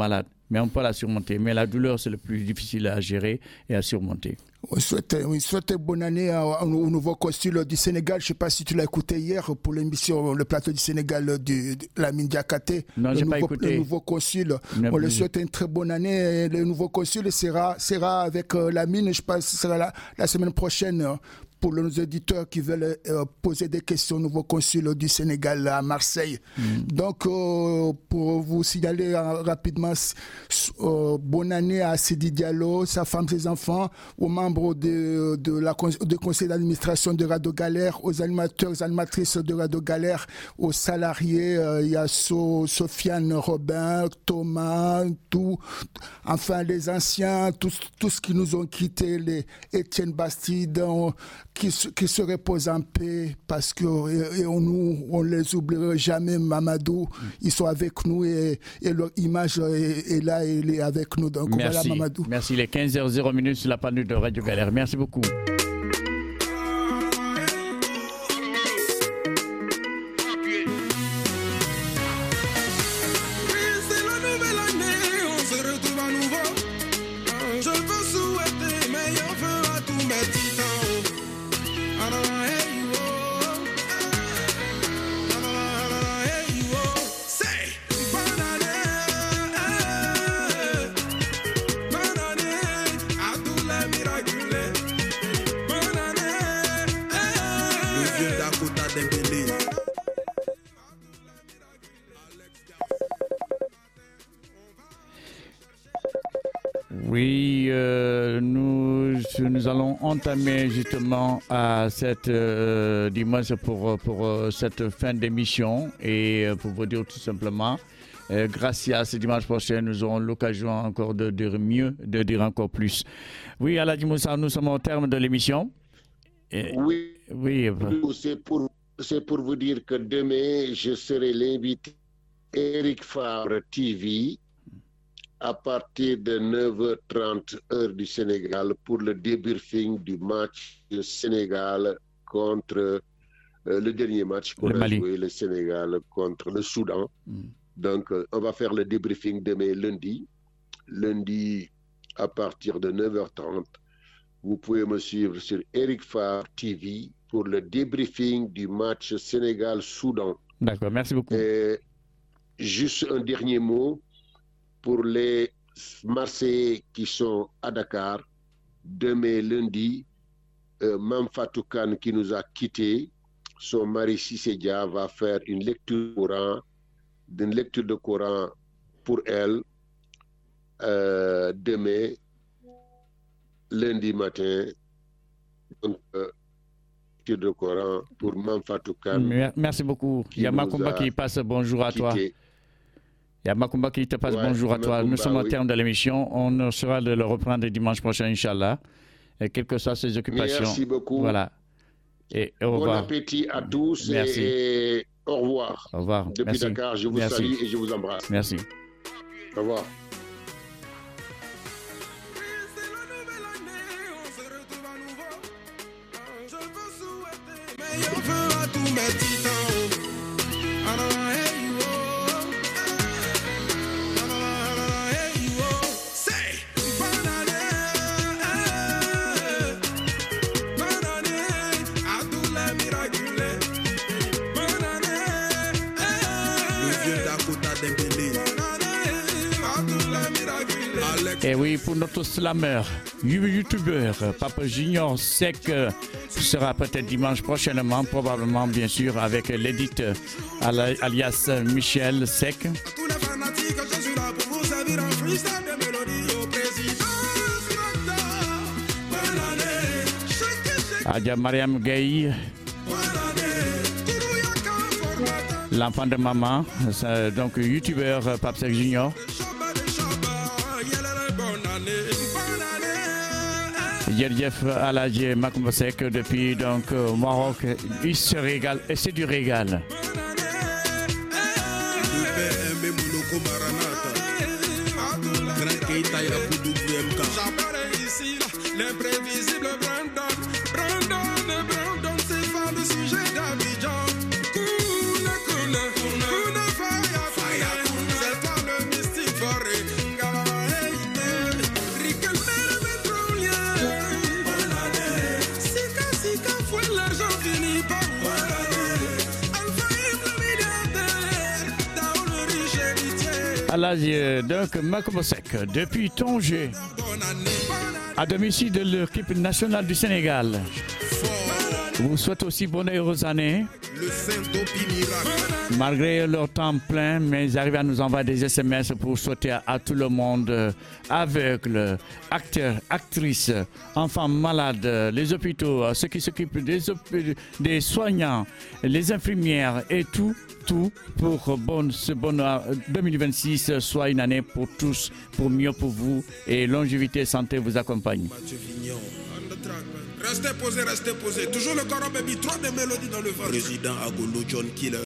mais on peut la surmonter. Mais la douleur, c'est le plus difficile à gérer et à surmonter. On souhaite, on souhaite bonne année au nouveau consul du Sénégal. Je ne sais pas si tu l'as écouté hier pour l'émission Le Plateau du Sénégal de Lamine Diakhaté. Non, je n'ai pas écouté. Le nouveau consul. On le souhaite une très bonne année. Le nouveau consul sera, sera avec Lamine, je pense, sera la, la semaine prochaine. Pour nos auditeurs qui veulent euh, poser des questions au nouveau consul du Sénégal à Marseille. Mm. Donc, euh, pour vous signaler euh, rapidement, euh, bonne année à Sidi Diallo, sa femme, ses enfants, aux membres de, de la, du conseil d'administration de Radio Galère, aux animateurs et animatrices de Radio Galère, aux salariés, euh, il y a so, Sofiane Robin, Thomas, tout, enfin les anciens, tous, tous qui nous ont quittés, les Étienne Bastide, on, Qui se, qui se reposent en paix parce que et, et on nous on les oubliera jamais. Mamadou, ils sont avec nous et, et leur image est, est là, elle est avec nous. Donc merci. Voilà Mamadou. Merci. Les quinze heures zéro minutes sur la panneau de Radio Galère. Merci beaucoup. Oui, euh, nous, nous allons entamer justement à cette euh, dimanche pour, pour euh, cette fin d'émission et euh, pour vous dire tout simplement, euh, grâce à ce dimanche prochain, nous aurons l'occasion encore de dire mieux, de dire encore plus. Oui, Aladji Moussa, nous sommes au terme de l'émission. Et, oui, oui. C'est pour, c'est pour vous dire que demain, je serai l'invité Eric Favre T V à partir de neuf heures trente heure du Sénégal pour le débriefing du match du Sénégal contre euh, le dernier match qu'on a joué, le Sénégal contre le Soudan. Mm. Donc, euh, on va faire le débriefing demain lundi. Lundi, à partir de neuf heures trente, vous pouvez me suivre sur Eric Favre T V pour le débriefing du match Sénégal-Soudan. D'accord, merci beaucoup. Et juste un dernier mot. Pour les Marseillais qui sont à Dakar, demain lundi, euh, Mam Fatou Khan qui nous a quittés, son mari Cissé Dia va faire une lecture, Coran, une lecture de Coran pour elle euh, demain, lundi matin. Donc, euh, lecture de Coran pour Mam Fatou Khan. Merci beaucoup. Il y a Makumba qui passe bonjour à toi. Quitté. Il y a Makumba qui te passe ouais, bonjour à toi. Makumba, nous sommes au oui. terme de l'émission. On sera de le reprendre dimanche prochain, Inch'Allah. Et quelles que soient ses occupations. Merci beaucoup. Voilà. Et au bon revoir. appétit à tous. Merci. Et au revoir. Au revoir. Depuis Merci. Dakar, je vous Merci. salue et je vous embrasse. Merci. Au revoir. Et oui, pour notre slammer, youtubeur, Papa Junior Sec sera peut-être dimanche prochainement, probablement bien sûr avec l'édite alias Michel Sec. Adia Mariam Gaye, l'enfant de maman, donc youtubeur Pape Sec Junior. Yerjef Aladji Makumba Sek depuis donc au Maroc, il se régale et c'est du régal. L'imprévisible Brandon, Brandon, Brandon, c'est pas le sujet d'Abidjan. Kuna, kuna, kuna, kuna, fire, fire, c'est pas le mystique forêt. À l'âge donc Makobosek, depuis Tanger, à domicile de l'équipe nationale du Sénégal. Vous souhaite aussi bonne et heureuse année. Malgré leur temps plein, mais ils arrivent à nous envoyer des S M S pour souhaiter à, à tout le monde, aveugles, acteurs, actrices, enfants malades, les hôpitaux, ceux qui s'occupent des, des soignants, les infirmières et tout, tout pour bon, ce bon deux mille vingt-six soit une année pour tous, pour mieux pour vous et longévité et santé vous accompagne. Restez posé, restez posé. Toujours le Coro Baby, trop de mélodies dans le ventre. Président Agolo John Killer.